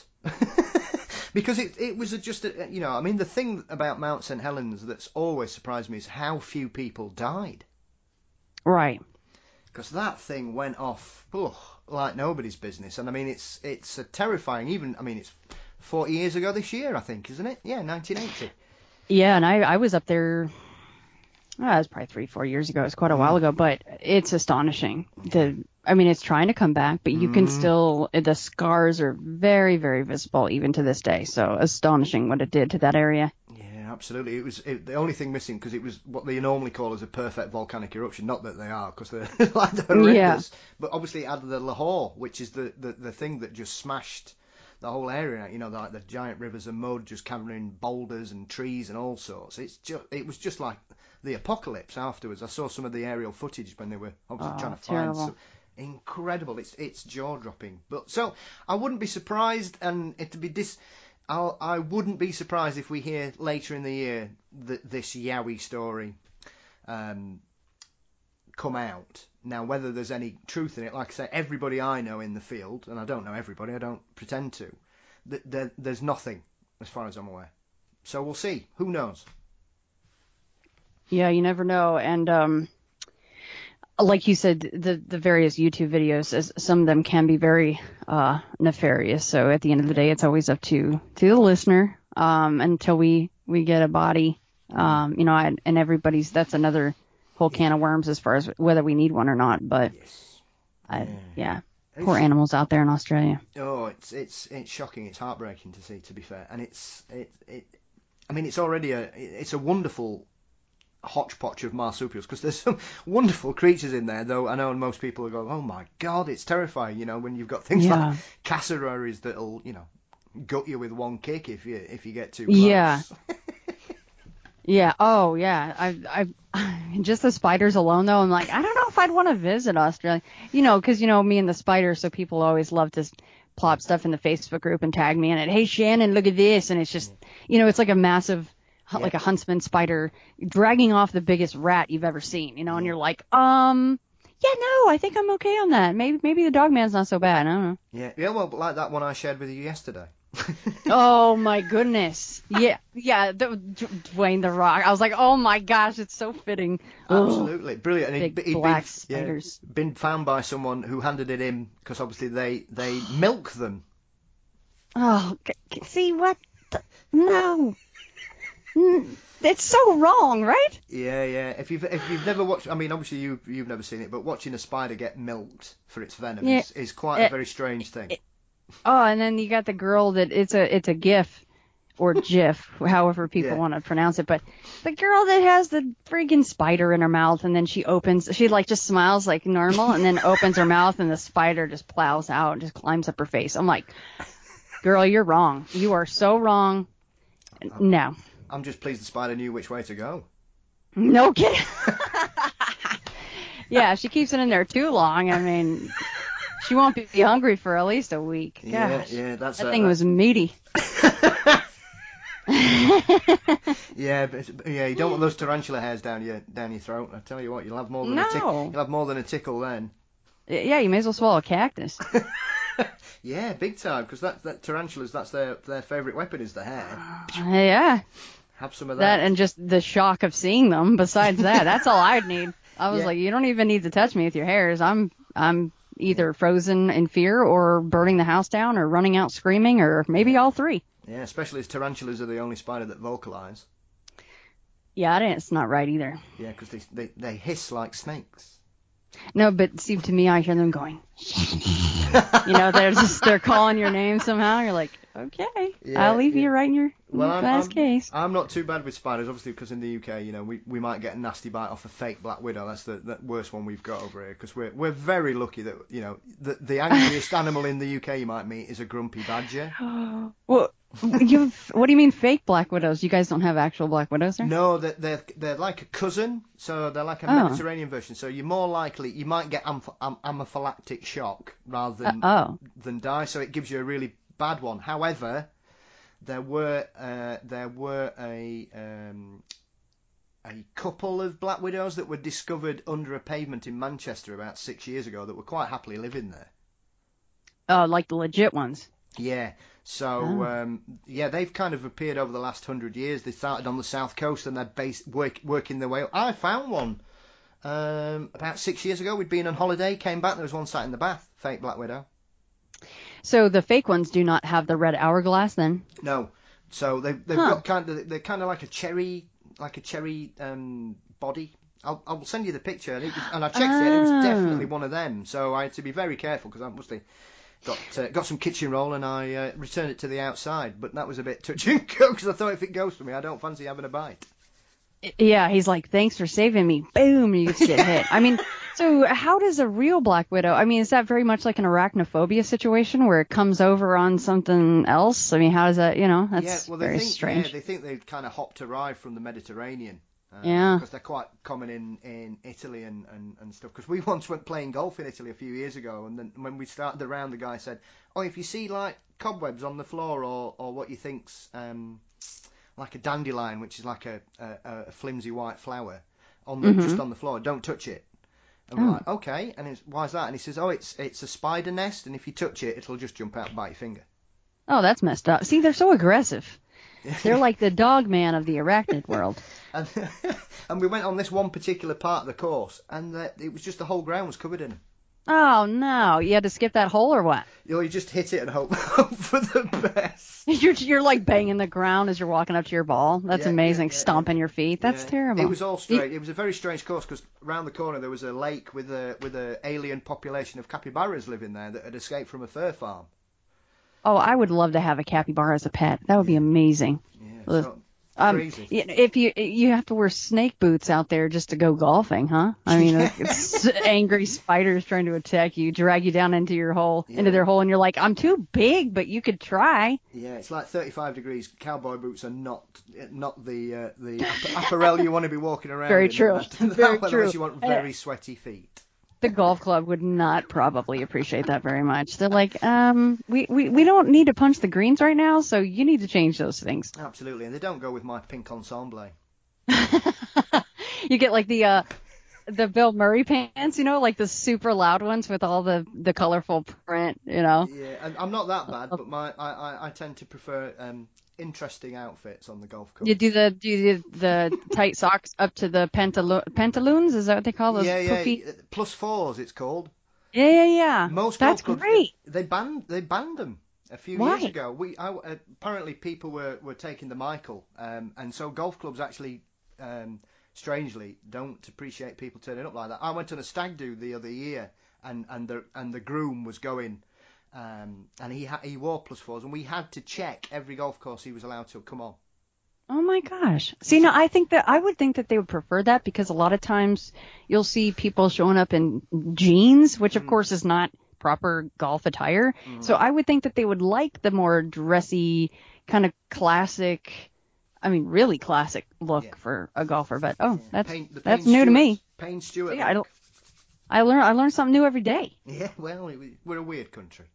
Because it it was just, a, you know, I mean, the thing about Mount Saint Helens that's always surprised me is how few people died. Right. Because that thing went off oh, like nobody's business. And I mean, it's it's a terrifying, even, I mean, it's forty years ago this year, I think, isn't it? Yeah, nineteen eighty. Yeah, and I, I was up there, oh, it was probably three, four years ago. It was quite a while ago, but it's astonishing. The, I mean, it's trying to come back, but you can still, the scars are very, very visible even to this day. So astonishing what it did to that area. Yeah, absolutely. It was it, the only thing missing, because it was what they normally call as a perfect volcanic eruption. Not that they are, because they're like they're horrendous. Yeah. But obviously it had the Lahore, which is the, the, the thing that just smashed the whole area, you know, like the giant rivers of mud just covering boulders and trees and all sorts. It's just, it was just like the apocalypse afterwards. I saw some of the aerial footage when they were obviously Oh, trying to terrible. find some incredible. It's it's jaw dropping. But so I wouldn't be surprised, and it'd be dis. I'll, I wouldn't be surprised if we hear later in the year that this Yowie story um, come out. Now, whether there's any truth in it, like I say, everybody I know in the field, and I don't know everybody, I don't pretend to, th- there, there's nothing as far as I'm aware. So we'll see. Who knows? Yeah, you never know. And um, like you said, the the various YouTube videos, as some of them can be very uh, nefarious. So at the end of the day, it's always up to to the listener um, until we we get a body. Um, you know, and, and everybody's, that's another whole can of worms as far as whether we need one or not. But Yes. I, Yeah. yeah, It's- poor animals out there in Australia. Oh, it's it's it's shocking. It's heartbreaking to see, to be fair. And it's it it. I mean, it's already a it's a wonderful hodgepodge of marsupials, because there's some wonderful creatures in there. Though I know most people will go, oh my god, it's terrifying. You know, when you've got things Yeah. like cassowaries that'll, you know, gut you with one kick if you if you get too close. Yeah. Yeah. Oh, yeah. I, I, just the spiders alone, though, I'm like, I don't know if I'd want to visit Australia. You know, because, you know, me and the spiders, so people always love to plop stuff in the Facebook group and tag me in it. Hey, Shannon, look at this. And it's just, you know, it's like a massive, Yeah. like a huntsman spider dragging off the biggest rat you've ever seen, you know, and you're like, um, yeah, no, I think I'm okay on that. Maybe, maybe the dog man's not so bad. I don't know. Yeah, yeah. Well, like that one I shared with you yesterday. Oh my goodness. Yeah. Yeah. The, Dwayne the Rock. I was like, oh my gosh, it's so fitting. Ugh. Absolutely brilliant. And Big he'd, he'd black been, spiders. Yeah, been found by someone who handed it in, because obviously they they milk them. Oh, c- c- see what? the- No. Mm, It's so wrong, right? Yeah, yeah. If you've if you've never watched, I mean, obviously you you've never seen it, but watching a spider get milked for its venom Yeah. is, is quite a Uh, very strange thing. it- Oh, and then you got the girl that it's a it's a GIF or GIF, however people Yeah. want to pronounce it. But the girl that has the freaking spider in her mouth, and then she opens, she like just smiles like normal, and then opens her mouth, and the spider just plows out and just climbs up her face. I'm like, girl, you're wrong. You are so wrong. No. I'm just pleased the spider knew which way to go. No kidding. Yeah, if she keeps it in there too long, I mean, she won't be hungry for at least a week. Gosh, yeah, yeah, that's that uh, thing was meaty. yeah, but yeah, you don't want those tarantula hairs down your down your throat. I tell you what, you'll have more than no. a tickle. You'll have more than a tickle then. Yeah, you may as well swallow a cactus. Yeah, big time, because that that tarantulas, that's their their favourite weapon is the hair. Uh, yeah. Have some of that. That and just the shock of seeing them. Besides that, that's all I'd need. I was Yeah. like, you don't even need to touch me with your hairs. I'm I'm either frozen in fear or burning the house down or running out screaming or maybe all three. Yeah, especially as tarantulas are the only spider that vocalise. Yeah, it's not right either. Yeah, because they, they they hiss like snakes. No, but see, to me, I hear them going. You know, they're just they're calling your name somehow. You're like, okay, Yeah, I'll leave yeah. you right in your Well, I'm, glass I'm, case. I'm not too bad with spiders, obviously, because in the U K, you know, we, we might get a nasty bite off a fake black widow. That's the, the worst one we've got over here, because we're we're very lucky that, you know, the the angriest animal in the U K you might meet is a grumpy badger. Well, you what do you mean fake black widows? You guys don't have actual black widows there? No, they're, they're they're like a cousin, so they're like a Oh. Mediterranean version. So you're more likely you might get amph- am- anaphylactic shock rather than Uh, oh. than die. So it gives you a really bad one. However, there were uh, there were a um, a couple of black widows that were discovered under a pavement in Manchester about six years ago that were quite happily living there. Oh, like the legit ones. Yeah. So Oh. um, yeah, they've kind of appeared over the last hundred years. They started on the south coast and they're based work, working their way up. I found one um, about six years ago. We'd been on holiday, came back. There was one sat in the bath, fake black widow. So the fake ones do not have the red hourglass then? No, so they they've Huh. got kind of they're kind of like a cherry like a cherry um, body. I'll I'll send you the picture and, it was, and I checked it and it Oh. was definitely one of them. So I had to be very careful because I must have got uh, got some kitchen roll and I uh, returned it to the outside. But that was a bit touch and go because I thought if it goes for me, I don't fancy having a bite. Yeah, he's like, thanks for saving me. Boom, you just get hit. I mean, so how does a real black widow, I mean, is that very much like an arachnophobia situation where it comes over on something else? I mean, how does that, you know, that's yeah, well, they very think, strange. Yeah, they think they've kind of hopped arrived from the Mediterranean. Uh, Yeah. Because they're quite common in, in Italy and, and, and stuff. Because we once went playing golf in Italy a few years ago, and then when we started the round, the guy said, oh, if you see, like, cobwebs on the floor or, or what you think's um, like a dandelion, which is like a, a, a flimsy white flower, on the, Mhm. just on the floor, don't touch it. And we're like, okay, and it's, why's that? And he says, oh, it's it's a spider nest, and if you touch it, it'll just jump out and bite your finger. Oh, that's messed up. See, they're so aggressive. They're like the dog man of the arachnid world. And, and we went on this one particular part of the course, and the, it was just the whole ground was covered in them. Oh, no. You had to skip that hole or what? You know, you just hit it and hope, hope for the best. You're, you're like banging the ground as you're walking up to your ball. That's Yeah, amazing. yeah, yeah, Stomping your feet. That's Yeah. terrible. It was all straight. It was a very strange course because around the corner there was a lake with a with a alien population of capybaras living there that had escaped from a fur farm. Oh, I would love to have a capybara as a pet. That would be amazing. Yeah, so Um, crazy. y- if you you have to wear snake boots out there just to go golfing, huh? I mean, like, it's angry spiders trying to attack you, drag you down into your hole, Yeah. into their hole, and you're like, I'm too big, but you could try. Yeah, it's like thirty-five degrees. Cowboy boots are not not the uh, the app- apparel you want to be walking around Very in. true. That- Very unless true. you want Uh, very sweaty feet. The golf club would not probably appreciate that very much. They're like, um, we, we, we don't need to punch the greens right now, so you need to change those things. Absolutely, and they don't go with my pink ensemble. You get like the uh, the Bill Murray pants, you know, like the super loud ones with all the, the colorful print, you know. Yeah, and I'm not that bad, but my I, I, I tend to prefer um, interesting outfits on the golf course. You do the do you do the tight socks up to the pantalo- pantaloons? Is that what they call those? yeah, yeah, poofy- uh, plus fours it's called. yeah, yeah, yeah. Most That's golf clubs, great. They banned they banned them a few Why? years ago. We I, uh, apparently people were, were taking the Michael, um, and so golf clubs actually, um, strangely, don't appreciate people turning up like that. I went on a stag do the other year, and, and the and the groom was going, um, and he ha- he wore plus fours, and we had to check every golf course he was allowed to come on. Oh my gosh. See, now I think that I would think that they would prefer that because a lot of times you'll see people showing up in jeans, which of course is not proper golf attire. So I would think that they would like the more dressy, kind of classic I mean, really classic look Yeah. for a golfer. But oh, Yeah. that's Payne- the that's Payne new to Stewart- me. Payne Stewart. Yeah, I look. don't. I learn I learn something new every day. Yeah, well, it, we're a weird country.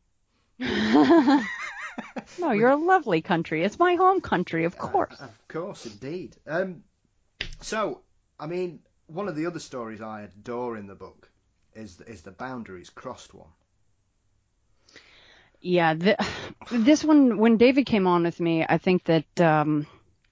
No, you're a lovely country. It's my home country, of course. Uh, of course, indeed. Um, so, I mean, one of the other stories I adore in the book is is the boundaries crossed one. Yeah, the, this one, when David came on with me, I think that um,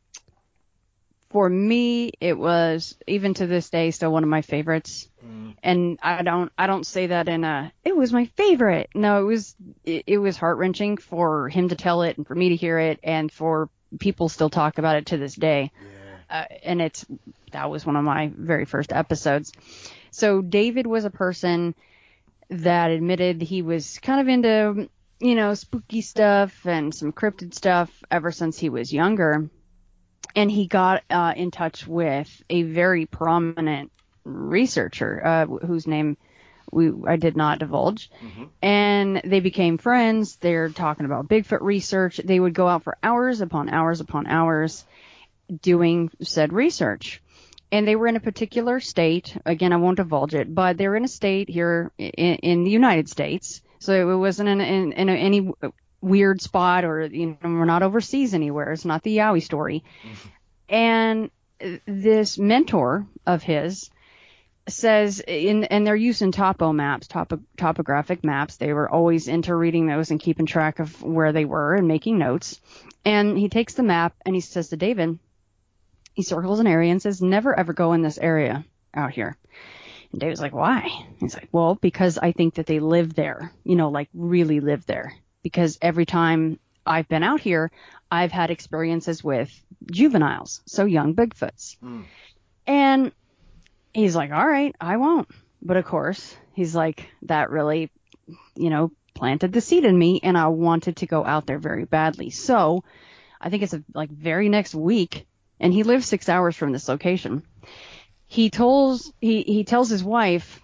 for me, it was, even to this day, still one of my favorites. Mm. And I don't, I don't say that in a, it was my favorite. No, it was, it, it was heart wrenching for him to tell it and for me to hear it and for people still talk about it to this day. Yeah. Uh, and it's, that was one of my very first episodes. So David was a person that admitted he was kind of into, you know, spooky stuff and some cryptid stuff ever since he was younger. And he got uh, in touch with a very prominent researcher uh, whose name we I did not divulge. Mm-hmm. And they became friends. They're talking about Bigfoot research. They would go out for hours upon hours upon hours doing said research. And they were in a particular state. Again, I won't divulge it, but they were in a state here in, in the United States. So it wasn't in, in, in a, any weird spot or, you know, we're not overseas anywhere. It's not the Yowie story. Mm-hmm. And this mentor of his says, in, and they're using topo maps, topo, topographic maps. They were always into reading those and keeping track of where they were and making notes. And he takes the map and he says to David, he circles an area and says, never ever go in this area out here. And David's like, why? He's like, well, because I think that they live there, you know, like really live there. Because every time I've been out here, I've had experiences with juveniles, so young Bigfoots. Mm. And he's like, all right, I won't. But of course, he's like, that really, you know, planted the seed in me, and I wanted to go out there very badly. So I think it's a, like very next week, and he lives six hours from this location. He tells he, he tells his wife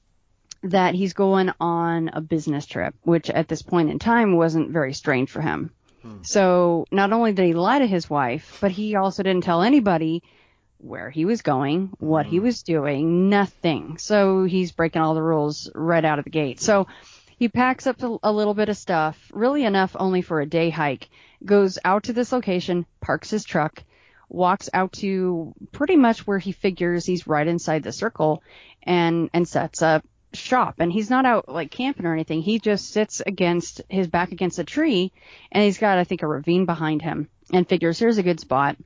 that he's going on a business trip, which at this point in time wasn't very strange for him. Hmm. So not only did he lie to his wife, but he also didn't tell anybody where he was going, what hmm. he was doing, nothing. So he's breaking all the rules right out of the gate. So he packs up a, a little bit of stuff, really enough only for a day hike, goes out to this location, parks his truck, walks out to pretty much where he figures he's right inside the circle, and and sets up shop. And he's not out like camping or anything. He just sits against his back against a tree, and he's got, I think, a ravine behind him, and figures here's a good spot.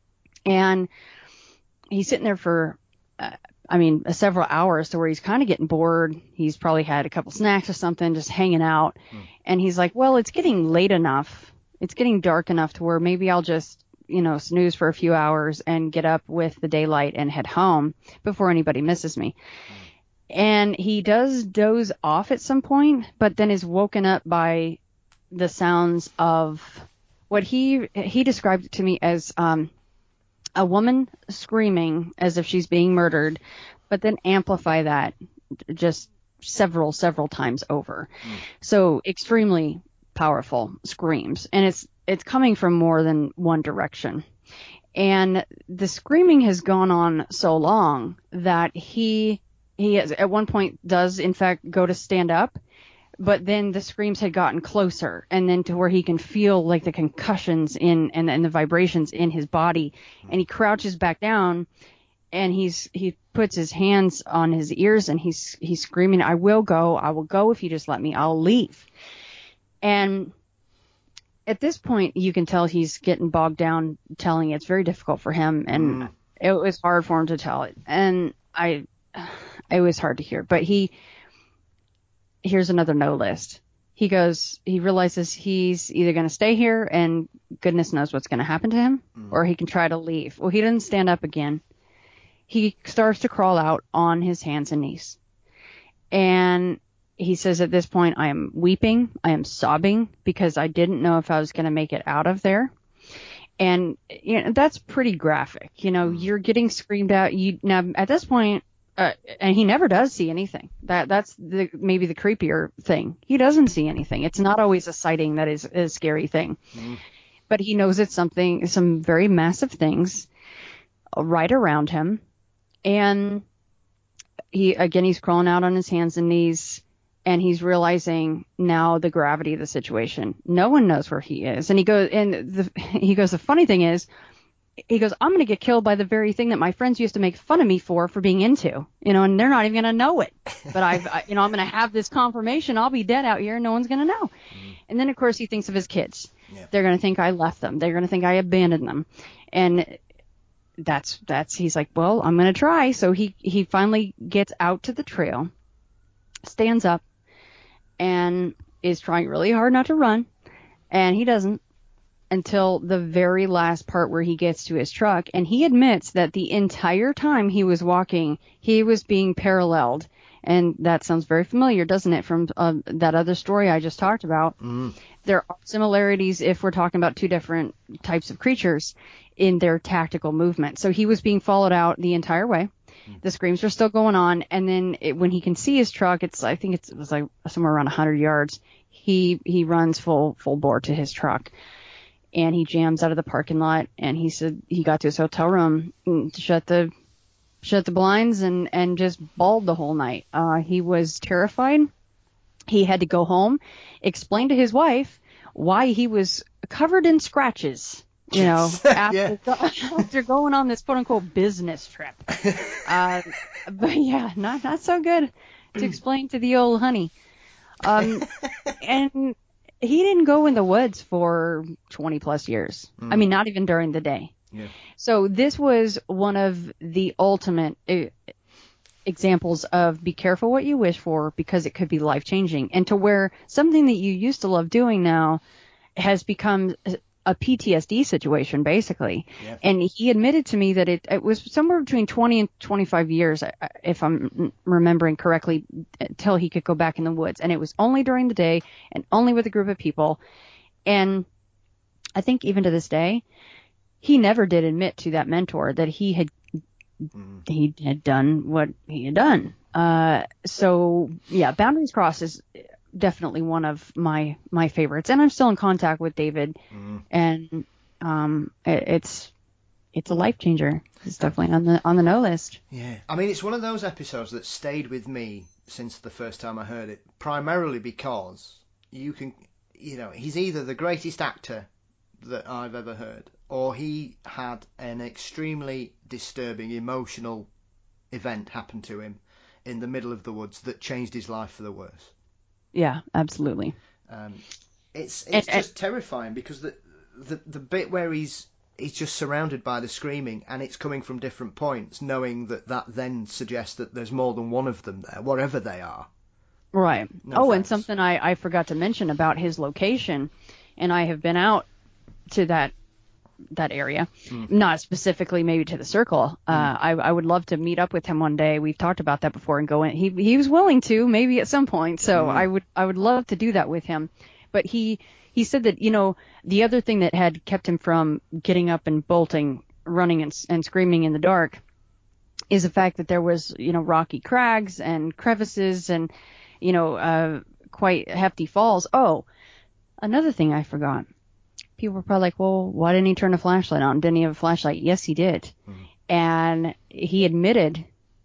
And he's sitting there for uh, I mean uh, several hours, to where he's kind of getting bored. He's probably had a couple snacks or something, just hanging out. Hmm. And he's like, well, it's getting late enough, it's getting dark enough to where maybe I'll just, you know, snooze for a few hours and get up with the daylight and head home before anybody misses me. Hmm. And he does doze off at some point, but then is woken up by the sounds of what he he described it to me as um, a woman screaming as if she's being murdered, but then amplify that just several, several times over. Mm. So extremely powerful screams. And it's it's coming from more than one direction. And the screaming has gone on so long that he... He has, at one point does, in fact, go to stand up, but then the screams had gotten closer, and then to where he can feel like the concussions in and, and the vibrations in his body, and he crouches back down, and he's he puts his hands on his ears, and he's he's screaming, "I will go, I will go if you just let me, I'll leave." And at this point, you can tell he's getting bogged down telling. It's very difficult for him, and mm. it was hard for him to tell it, and I. It was hard to hear, but he, here's another no list. He goes, he realizes he's either going to stay here and goodness knows what's going to happen to him, mm. or he can try to leave. Well, he doesn't stand up again. He starts to crawl out on his hands and knees. And he says, at this point, I am weeping. I am sobbing because I didn't know if I was going to make it out of there. And, you know, that's pretty graphic. You know, mm. you're getting screamed at. You now at this point, Uh, and he never does see anything. That that's the maybe the creepier thing. He doesn't see anything. It's not always a sighting that is, is a scary thing. Mm. but he knows it's something, some very massive things right around him. And he, again, he's crawling out on his hands and knees, and he's realizing now the gravity of the situation. No one knows where he is. And he goes, and the, he goes, the funny thing is, he goes, I'm going to get killed by the very thing that my friends used to make fun of me for, for being into, you know, and they're not even going to know it. But I've, I, you know, I'm going to have this confirmation. I'll be dead out here and no one's going to know. Mm. And then, of course, he thinks of his kids. Yeah. They're going to think I left them. They're going to think I abandoned them. And that's, that's, he's like, well, I'm going to try. So he, he finally gets out to the trail, stands up, and is trying really hard not to run. And he doesn't. Until the very last part where he gets to his truck. And he admits that the entire time he was walking, he was being paralleled. And that sounds very familiar, doesn't it, from uh, that other story I just talked about? Mm. There are similarities if we're talking about two different types of creatures in their tactical movement. So he was being followed out the entire way. Mm. The screams are still going on. And then it, when he can see his truck, it's I think it's, it was like somewhere around one hundred yards. He, he runs full full bore to his truck. And he jams out of the parking lot, and he said he got to his hotel room, and shut the shut the blinds, and, and just bawled the whole night. Uh, he was terrified. He had to go home, explain to his wife why he was covered in scratches, you know, after, yeah. after going on this quote-unquote business trip. Uh, but, yeah, not not so good to explain to the old honey. Um, and... He didn't go in the woods for twenty plus years. Mm. I mean, not even during the day. Yeah. So this was one of the ultimate uh, examples of be careful what you wish for, because it could be life changing. And to where something that you used to love doing now has become a P T S D situation, basically. Yeah. And he admitted to me that it, it was somewhere between twenty and twenty-five years, if I'm remembering correctly, until he could go back in the woods. And it was only during the day and only with a group of people. And I think even to this day, he never did admit to that mentor that he had mm. he had done what he had done. Uh, so, yeah, Boundaries Crossed is definitely one of my my favorites, and I'm still in contact with David, mm. and um, it, it's it's a life changer. It's definitely on the on the no list. Yeah, I mean, it's one of those episodes that stayed with me since the first time I heard it, primarily because you can, you know, he's either the greatest actor that I've ever heard, or he had an extremely disturbing emotional event happen to him in the middle of the woods that changed his life for the worse. Yeah, absolutely. Um, it's it's and, just and, terrifying because the, the the bit where he's he's just surrounded by the screaming and it's coming from different points, knowing that that then suggests that there's more than one of them there, wherever they are. Right. No oh, thanks. And something I, I forgot to mention about his location, and I have been out to that that area, mm. not specifically maybe to the circle. Mm. Uh, I, I would love to meet up with him one day. We've talked about that before and go in. He he was willing to maybe at some point. So mm. I would I would love to do that with him. But he he said that, you know, the other thing that had kept him from getting up and bolting, running and, and screaming in the dark is the fact that there was, you know, rocky crags and crevices and, you know, uh, quite hefty falls. Oh, another thing I forgot. People were probably like, well, why didn't he turn a flashlight on? Didn't he have a flashlight? Yes, he did. Mm-hmm. And he admitted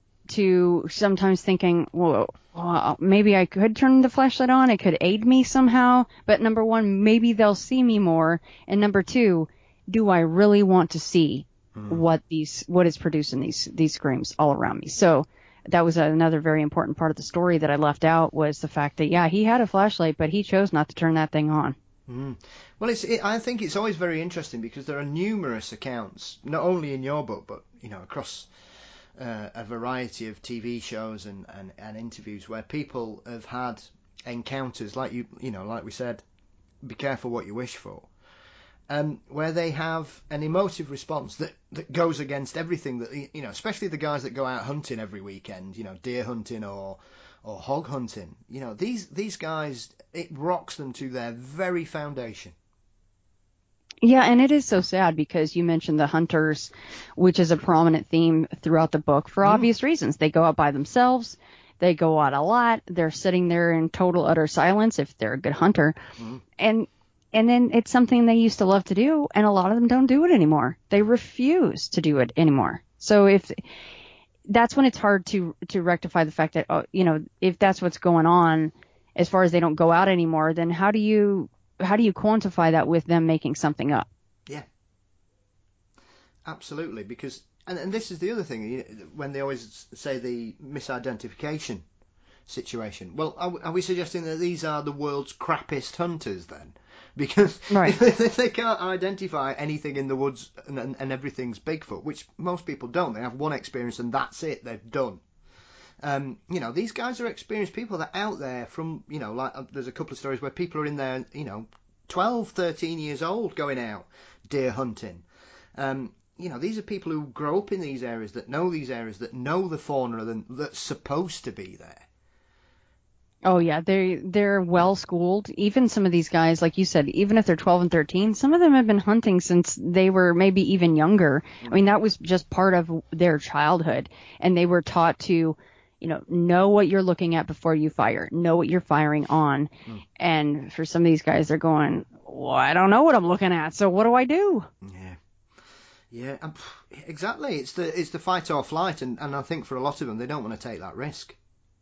to sometimes thinking, well, well, maybe I could turn the flashlight on. It could aid me somehow. But number one, maybe they'll see me more. And number two, do I really want to see mm-hmm. what these, what is producing these, these screams all around me? So that was another very important part of the story that I left out, was the fact that, yeah, he had a flashlight, but he chose not to turn that thing on. Mm. Well, it's, it, I think it's always very interesting because there are numerous accounts, not only in your book, but, you know, across uh, a variety of T V shows and, and, and interviews where people have had encounters, like you, you know, like we said, be careful what you wish for, um, where they have an emotive response that, that goes against everything that, you know, especially the guys that go out hunting every weekend, you know, deer hunting or or hog hunting. You know, these these guys, it rocks them to their very foundation. Yeah, and it is so sad because you mentioned the hunters, which is a prominent theme throughout the book for mm. obvious reasons. They go out by themselves. They go out a lot. They're sitting there in total utter silence if they're a good hunter. Mm. And and then it's something they used to love to do, and a lot of them don't do it anymore. They refuse to do it anymore. So if that's when it's hard to to rectify the fact that, oh, you know, if that's what's going on as far as they don't go out anymore, then how do you how do you quantify that with them making something up? Yeah, absolutely. Because and, and this is the other thing, when they always say the misidentification situation. Well, are, are we suggesting that these are the world's crappiest hunters then? Because right. if they can't identify anything in the woods and, and, and everything's Bigfoot, which most people don't. They have one experience and that's it. They've done. Um, you know, these guys are experienced people that are out there from, you know, like uh, there's a couple of stories where people are in there, you know, twelve, thirteen years old going out deer hunting. Um, you know, these are people who grow up in these areas, that know these areas, that know the fauna that, that's supposed to be there. Oh yeah, they they're well schooled. Even some of these guys, like you said, even if they're twelve and thirteen, some of them have been hunting since they were maybe even younger. I mean, that was just part of their childhood, and they were taught to, you know, know what you're looking at before you fire, know what you're firing on. Mm. And for some of these guys, they're going, well, I don't know what I'm looking at, so what do I do? Yeah. Yeah, um, exactly. It's the it's the fight or flight, and, and I think for a lot of them, they don't want to take that risk.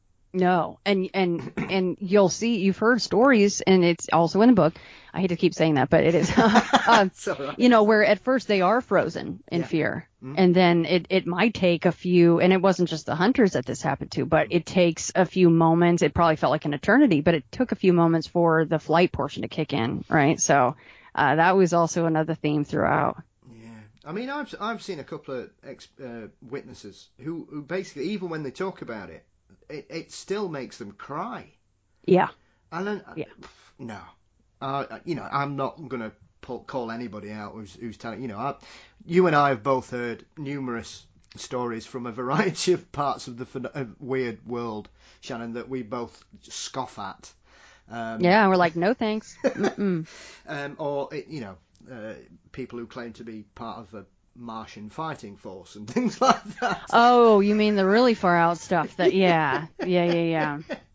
No, and and and you'll see, you've heard stories, and it's also in the book. I hate to keep saying that, but it is. uh, right. You know, where at first they are frozen in yeah. fear, mm-hmm. and then it it might take a few, and it wasn't just the hunters that this happened to, but it takes a few moments. It probably felt like an eternity, but it took a few moments for the flight portion to kick in, right? So uh, that was also another theme throughout. I mean, I've I've seen a couple of ex, uh, witnesses who, who basically, even when they talk about it, it, it still makes them cry. Yeah. And then, yeah. no, uh, you know, I'm not gonna pull, call anybody out who's, who's telling. You know, I, you and I have both heard numerous stories from a variety of parts of the uh, weird world, Shannon, that we both scoff at. Um, yeah, we're like, no thanks. Mm-mm. um, or you know. Uh, people who claim to be part of a Martian fighting force and things like that. Oh, you mean the really far out stuff? That yeah, yeah, yeah,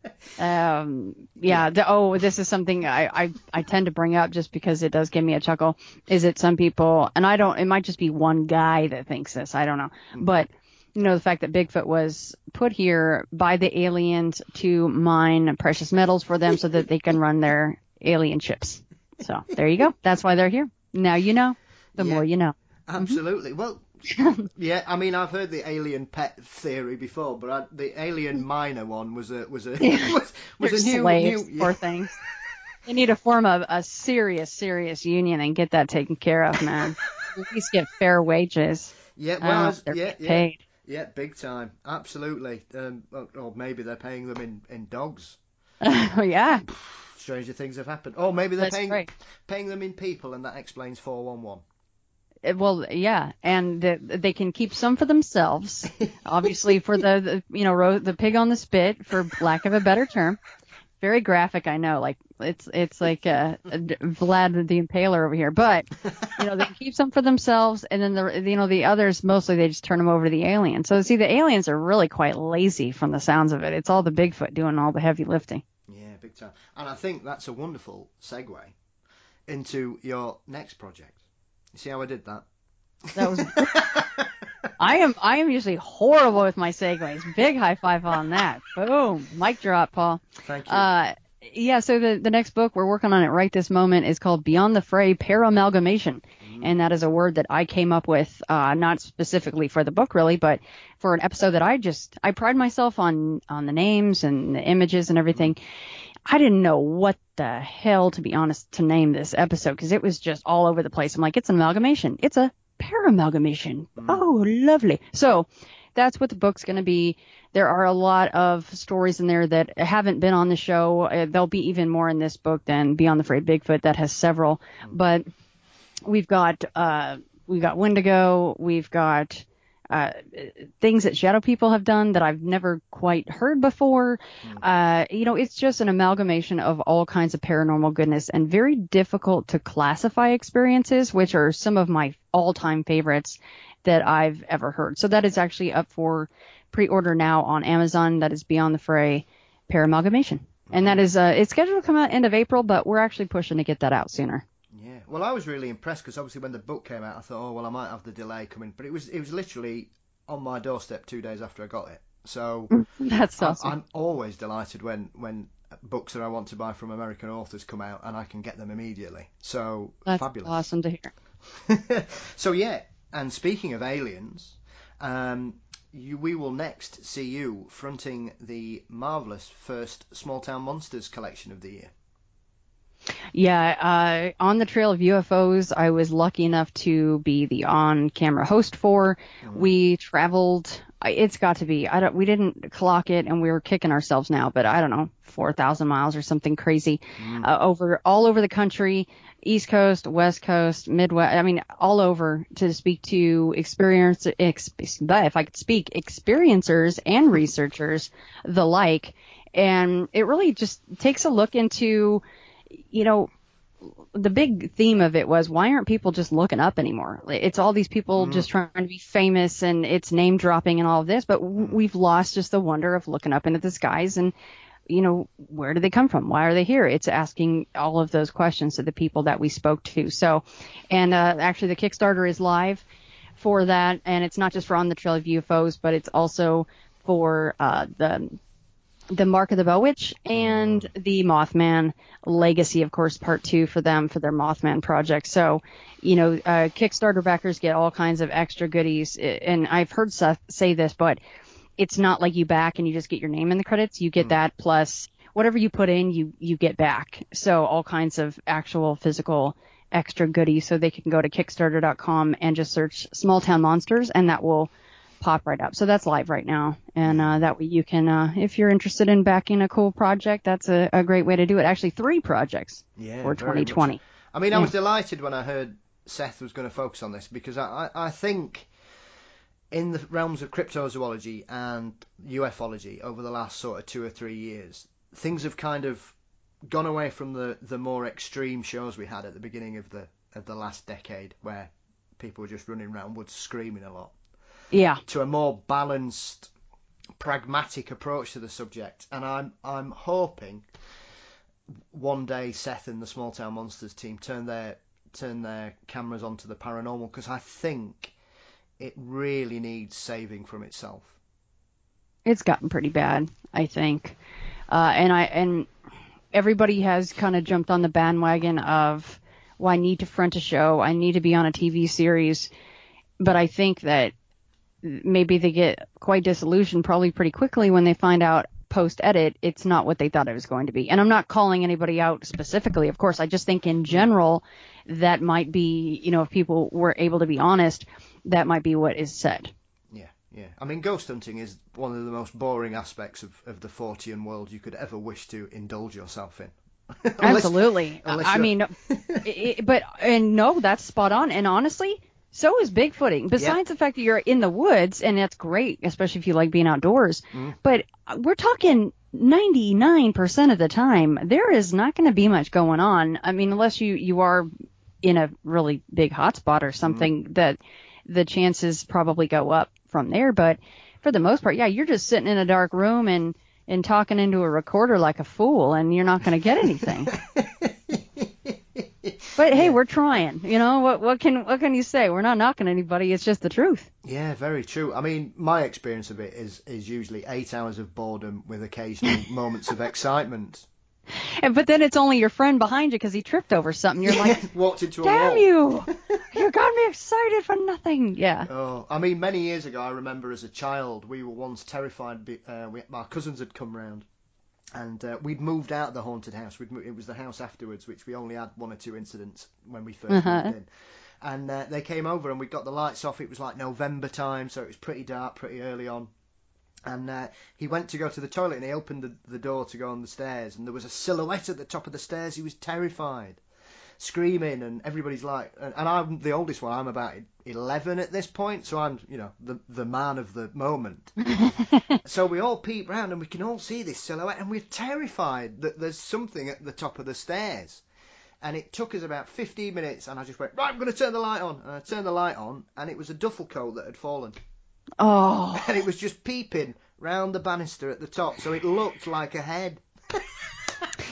yeah. Um, yeah. yeah. The, oh, this is something I, I I tend to bring up just because it does give me a chuckle. Is it some people, and I don't. It might just be one guy that thinks this. I don't know, mm-hmm. but. You know, the fact that Bigfoot was put here by the aliens to mine precious metals for them so that they can run their alien ships. So there you go. That's why they're here. Now you know. The yeah, more you know. Absolutely. Mm-hmm. Well, yeah. I mean, I've heard the alien pet theory before, but I, the alien miner one was a was a was, was a new, slaves, new poor yeah. things. They need to form a, a serious, serious union and get that taken care of, man. At least get fair wages. Yeah. Well, they're yeah, yeah. paid. Yeah, big time. Absolutely. Um, or, or maybe they're paying them in, in dogs. Oh, yeah. Stranger things have happened. Or maybe they're That's paying right. paying them in people, and that explains four one one. Well, yeah, and the, they can keep some for themselves, obviously for the, the you know ro- the pig on the spit, for lack of a better term. Very graphic, I know. Like it's it's like uh, Vlad the Impaler over here, but you know they keep some for themselves, and then the you know the others mostly they just turn them over to the aliens. So see, the aliens are really quite lazy from the sounds of it. It's all the Bigfoot doing all the heavy lifting. Yeah, big time. And I think that's a wonderful segue into your next project. You see how I did that? That was. I am I am usually horrible with my segues. Big high five on that. Boom. Mic drop, Paul. Thank you. Uh, yeah, so the, the next book, we're working on it right this moment, is called Beyond the Fray, Paramalgamation. Mm. And that is a word that I came up with, uh, not specifically for the book really, but for an episode that I just, I pride myself on, on the names and the images and everything. Mm. I didn't know what the hell, to be honest, to name this episode, because it was just all over the place. I'm like, it's an amalgamation. It's a paramalgamation. Mm. Oh, lovely. So that's what the book's going to be. There are a lot of stories in there that haven't been on the show. Uh, there'll be even more in this book than Beyond the Fray Bigfoot, that has several. Mm. But we've got uh, we've got Wendigo. We've got uh, things that shadow people have done that I've never quite heard before. Mm. Uh, you know, it's just an amalgamation of all kinds of paranormal goodness, and very difficult to classify experiences, which are some of my all-time favorites that I've ever heard. So that is actually up for pre-order now on Amazon. That is Beyond the Fray, Paramalgamation. And that is, uh, it's scheduled to come out end of April, but we're actually pushing to get that out sooner. Yeah. Well, I was really impressed because obviously when the book came out, I thought, oh, well, I might have the delay coming. But it was it was literally on my doorstep two days after I got it. So That's awesome. I, I'm always delighted when, when books that I want to buy from American authors come out and I can get them immediately. So That's fabulous. awesome to hear. So, yeah. And speaking of aliens, um, you, we will next see you fronting the marvellous first Small Town Monsters collection of the year. Yeah, uh, on the trail of U F Os, I was lucky enough to be the on-camera host for. Mm. We traveled. It's got to be. I don't. We didn't clock it, and we were kicking ourselves now. But I don't know, four thousand miles or something crazy, mm. uh, over all over the country, East Coast, West Coast, Midwest. I mean, all over to speak to experience. Ex, if I could speak, experiencers and researchers, the like, and it really just takes a look into. You know, the big theme of it was, why aren't people just looking up anymore? It's all these people mm. just trying to be famous, and it's name dropping and all of this, but mm. we've lost just the wonder of looking up into the skies and, you know, where do they come from? Why are they here? It's asking all of those questions to the people that we spoke to. So, and uh, actually the Kickstarter is live for that, and it's not just for On the Trail of U F Os, but it's also for uh, the the Mark of the Bell Witch and the Mothman Legacy, of course, part two for them for their Mothman project. So, you know, uh, Kickstarter backers get all kinds of extra goodies. And I've heard Seth say this, but it's not like you back and you just get your name in the credits. You get mm. that plus whatever you put in, you, you get back. So all kinds of actual physical extra goodies. So they can go to Kickstarter dot com and just search Small Town Monsters, and that will pop right up. So that's live right now, and uh, that way you can, uh, if you're interested in backing a cool project, that's a, a great way to do it. Actually, three projects yeah, for twenty twenty. Much. I mean, I yeah. was delighted when I heard Seth was going to focus on this, because I, I, I think in the realms of cryptozoology and ufology over the last sort of two or three years, things have kind of gone away from the, the more extreme shows we had at the beginning of the of the last decade, where people were just running around woods screaming a lot. Yeah. To a more balanced, pragmatic approach to the subject. And I'm I'm hoping one day Seth and the Small Town Monsters team turn their turn their cameras onto the paranormal, because I think it really needs saving from itself. It's gotten pretty bad, I think. Uh, and I and everybody has kind of jumped on the bandwagon of, well, I need to front a show, I need to be on a T V series. But I think that maybe they get quite disillusioned probably pretty quickly when they find out post-edit it's not what they thought it was going to be. And I'm not calling anybody out specifically, of course. I just think in general that might be, you know, if people were able to be honest, that might be what is said. Yeah, yeah. I mean, ghost hunting is one of the most boring aspects of, of the Fortean world you could ever wish to indulge yourself in. unless, Absolutely. Unless I mean, it, but, and no, that's spot on. And honestly, so is bigfooting. Besides yeah. the fact that you're in the woods, and that's great, especially if you like being outdoors. Mm. But we're talking ninety-nine percent of the time, there is not going to be much going on. I mean, unless you, you are in a really big hotspot or something, mm. that the chances probably go up from there. But for the most part, yeah, you're just sitting in a dark room and, and talking into a recorder like a fool, and you're not going to get anything. But hey, yeah. we're trying. You know, what what can what can you say? We're not knocking anybody. It's just the truth. Yeah, very true. I mean, my experience of it is is usually eight hours of boredom with occasional moments of excitement. And but then it's only your friend behind you because he tripped over something. You're like, walked into a damn wall. you! You got me excited for nothing. Yeah. Oh, I mean, many years ago, I remember as a child, we were once terrified. Uh, we, our cousins had come round. And uh, we'd moved out of the haunted house. We'd mo- it was the house afterwards, which we only had one or two incidents when we first uh-huh. moved in. And uh, they came over and we got the lights off. It was like November time, so it was pretty dark, pretty early on. And uh, he went to go to the toilet and he opened the, the door to go on the stairs. And there was a silhouette at the top of the stairs. He was terrified, screaming, and everybody's like... And, and I'm the oldest one. I'm about eleven at this point, so I'm, you know, the the man of the moment. So we all peep round and we can all see this silhouette, and we're terrified that there's something at the top of the stairs. And it took us about fifteen minutes, and I just went, right, I'm going to turn the light on. And I turned the light on, and it was a duffel coat that had fallen. Oh. And it was just peeping round the banister at the top, so it looked like a head.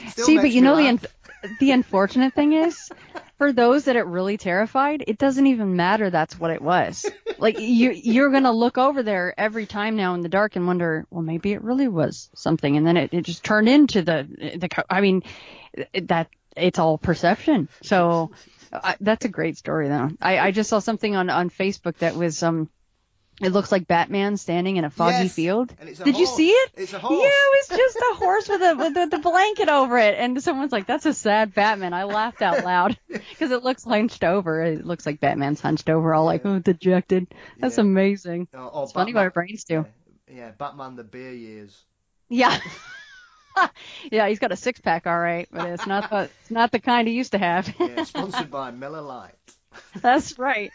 Still See, makes but you me know the laugh. un- the unfortunate thing is, for those that it really terrified, it doesn't even matter that's what it was. Like you you're gonna look over there every time now in the dark and wonder, well, maybe it really was something, and then it, it just turned into the the. co- I mean, it- that it's all perception. So I, that's a great story, though. I, I just saw something on on Facebook that was um. It looks like Batman standing in a foggy Yes, field. and it's a Did you horse. see it? It's a Yeah, horse. it was just a horse with a with the, the blanket over it, and someone's like, "That's a sad Batman." I laughed out loud because it looks hunched over. It looks like Batman's hunched over, all like, "Oh, dejected." That's Yeah. amazing. Or- or It's funny what Batman- our brains do. Yeah, yeah, Batman the beer years. Yeah, yeah, he's got a six pack, all right, but it's not the it's not the kind he used to have. Yeah, sponsored by Miller Lite. That's right.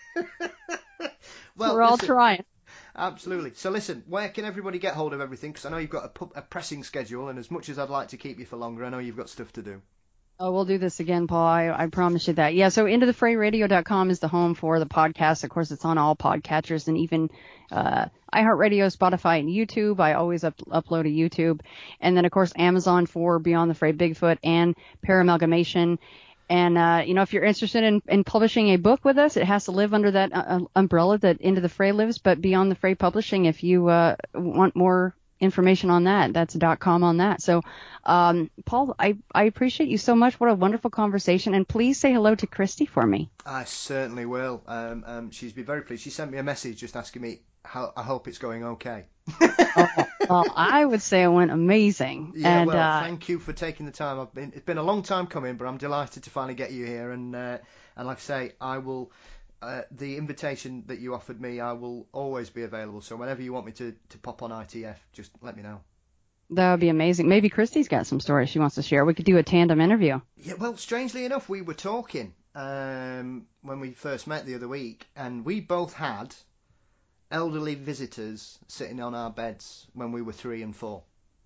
Well, We're all listen, trying. Absolutely. So listen, where can everybody get hold of everything? Because I know you've got a, pu- a pressing schedule, and as much as I'd like to keep you for longer, I know you've got stuff to do. Oh, we'll do this again, Paul. I, I promise you that. Yeah, so into the fray radio dot com is the home for the podcast. Of course, it's on all podcatchers and even uh, iHeartRadio, Spotify, and YouTube. I always up, upload to YouTube. And then, of course, Amazon for Beyond the Fray Bigfoot and Paramalgamation. And, uh, you know, if you're interested in, in publishing a book with us, it has to live under that uh, umbrella that Into the Fray lives. But Beyond the Fray Publishing, if you uh, want more information on that, that's .com on that. So, um, Paul, I, I appreciate you so much. What a wonderful conversation. And please say hello to Christy for me. I certainly will. Um, um, she's been very pleased. She sent me a message just asking me how I hope it's going okay. Oh, well, I would say it went amazing. Yeah, and, well, uh, thank you for taking the time. I've been, it's been a long time coming, but I'm delighted to finally get you here. And uh, and like I say, I will. Uh, the invitation that you offered me, I will always be available. So whenever you want me to, to pop on I T F, just let me know. that would be amazing. Maybe Christy's got some stories she wants to share. We could do a tandem interview. Yeah, well, strangely enough, we were talking um, when we first met the other week, and we both had elderly visitors sitting on our beds when we were three and four.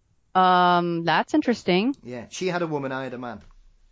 Um, that's interesting. Yeah, she had a woman, I had a man.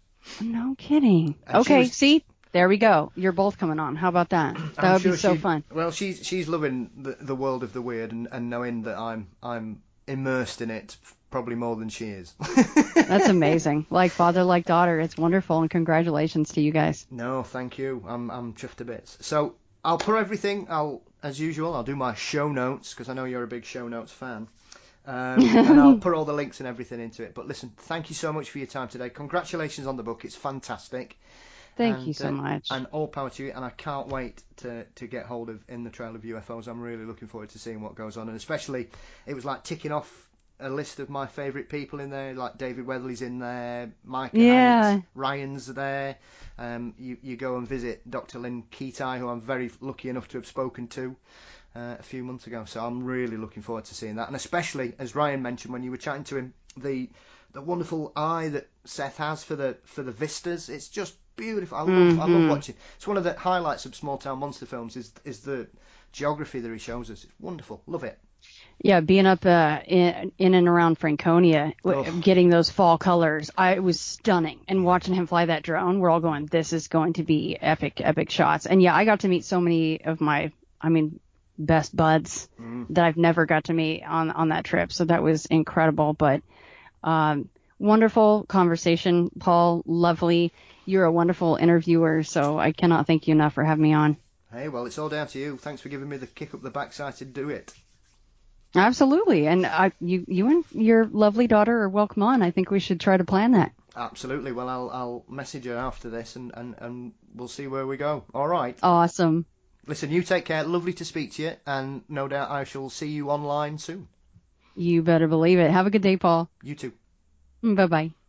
No kidding. And she Okay, was- see? There we go. You're both coming on. How about that? That I'm would sure be so she- fun. Well, she's she's loving the, the world of the weird, and, and knowing that I'm I'm immersed in it probably more than she is. That's amazing. Like father, like daughter. It's wonderful, and congratulations to you guys. No, thank you. I'm I'm chuffed to bits. So I'll put everything. I'll as usual. I'll do my show notes because I know you're a big show notes fan. Um, and I'll put all the links and everything into it. But listen, thank you so much for your time today. Congratulations on the book. It's fantastic. Thank And, you so uh, much. And all power to you. And I can't wait to, to get hold of In the Trail of U F Os. I'm really looking forward to seeing what goes on. And especially, it was like ticking off a list of my favourite people in there. Like David Weatherly's in there, Micah Yeah. Hanks, Ryan's there. Um, you, you go and visit Doctor Lynn Keatai, who I'm very lucky enough to have spoken to uh, a few months ago. So I'm really looking forward to seeing that. And especially, as Ryan mentioned when you were chatting to him, the the wonderful eye that Seth has for the for the vistas. It's just beautiful. I love I love Mhm. watching. It's one of the highlights of small town monster films is is the geography that he shows us. It's wonderful. Love it. Yeah, being up uh, in, in and around Franconia, w- Oh. getting those fall colors, I it was stunning. And watching him fly that drone, we're all going, this is going to be epic, epic shots. And yeah, I got to meet so many of my, I mean, best buds Mm. that I've never got to meet on, on that trip. So that was incredible. But um, wonderful conversation, Paul. Lovely. You're a wonderful interviewer. So I cannot thank you enough for having me on. Hey, well, it's all down to you. Thanks for giving me the kick up the backside to do it. Absolutely. And I, you, you and your lovely daughter are welcome on. I think we should try to plan that. Absolutely. Well, I'll I'll message her after this, and, and, and we'll see where we go. All right. Awesome. Listen, you take care. Lovely to speak to you, and no doubt I shall see you online soon. You better believe it. Have a good day, Paul. You too. Bye-bye.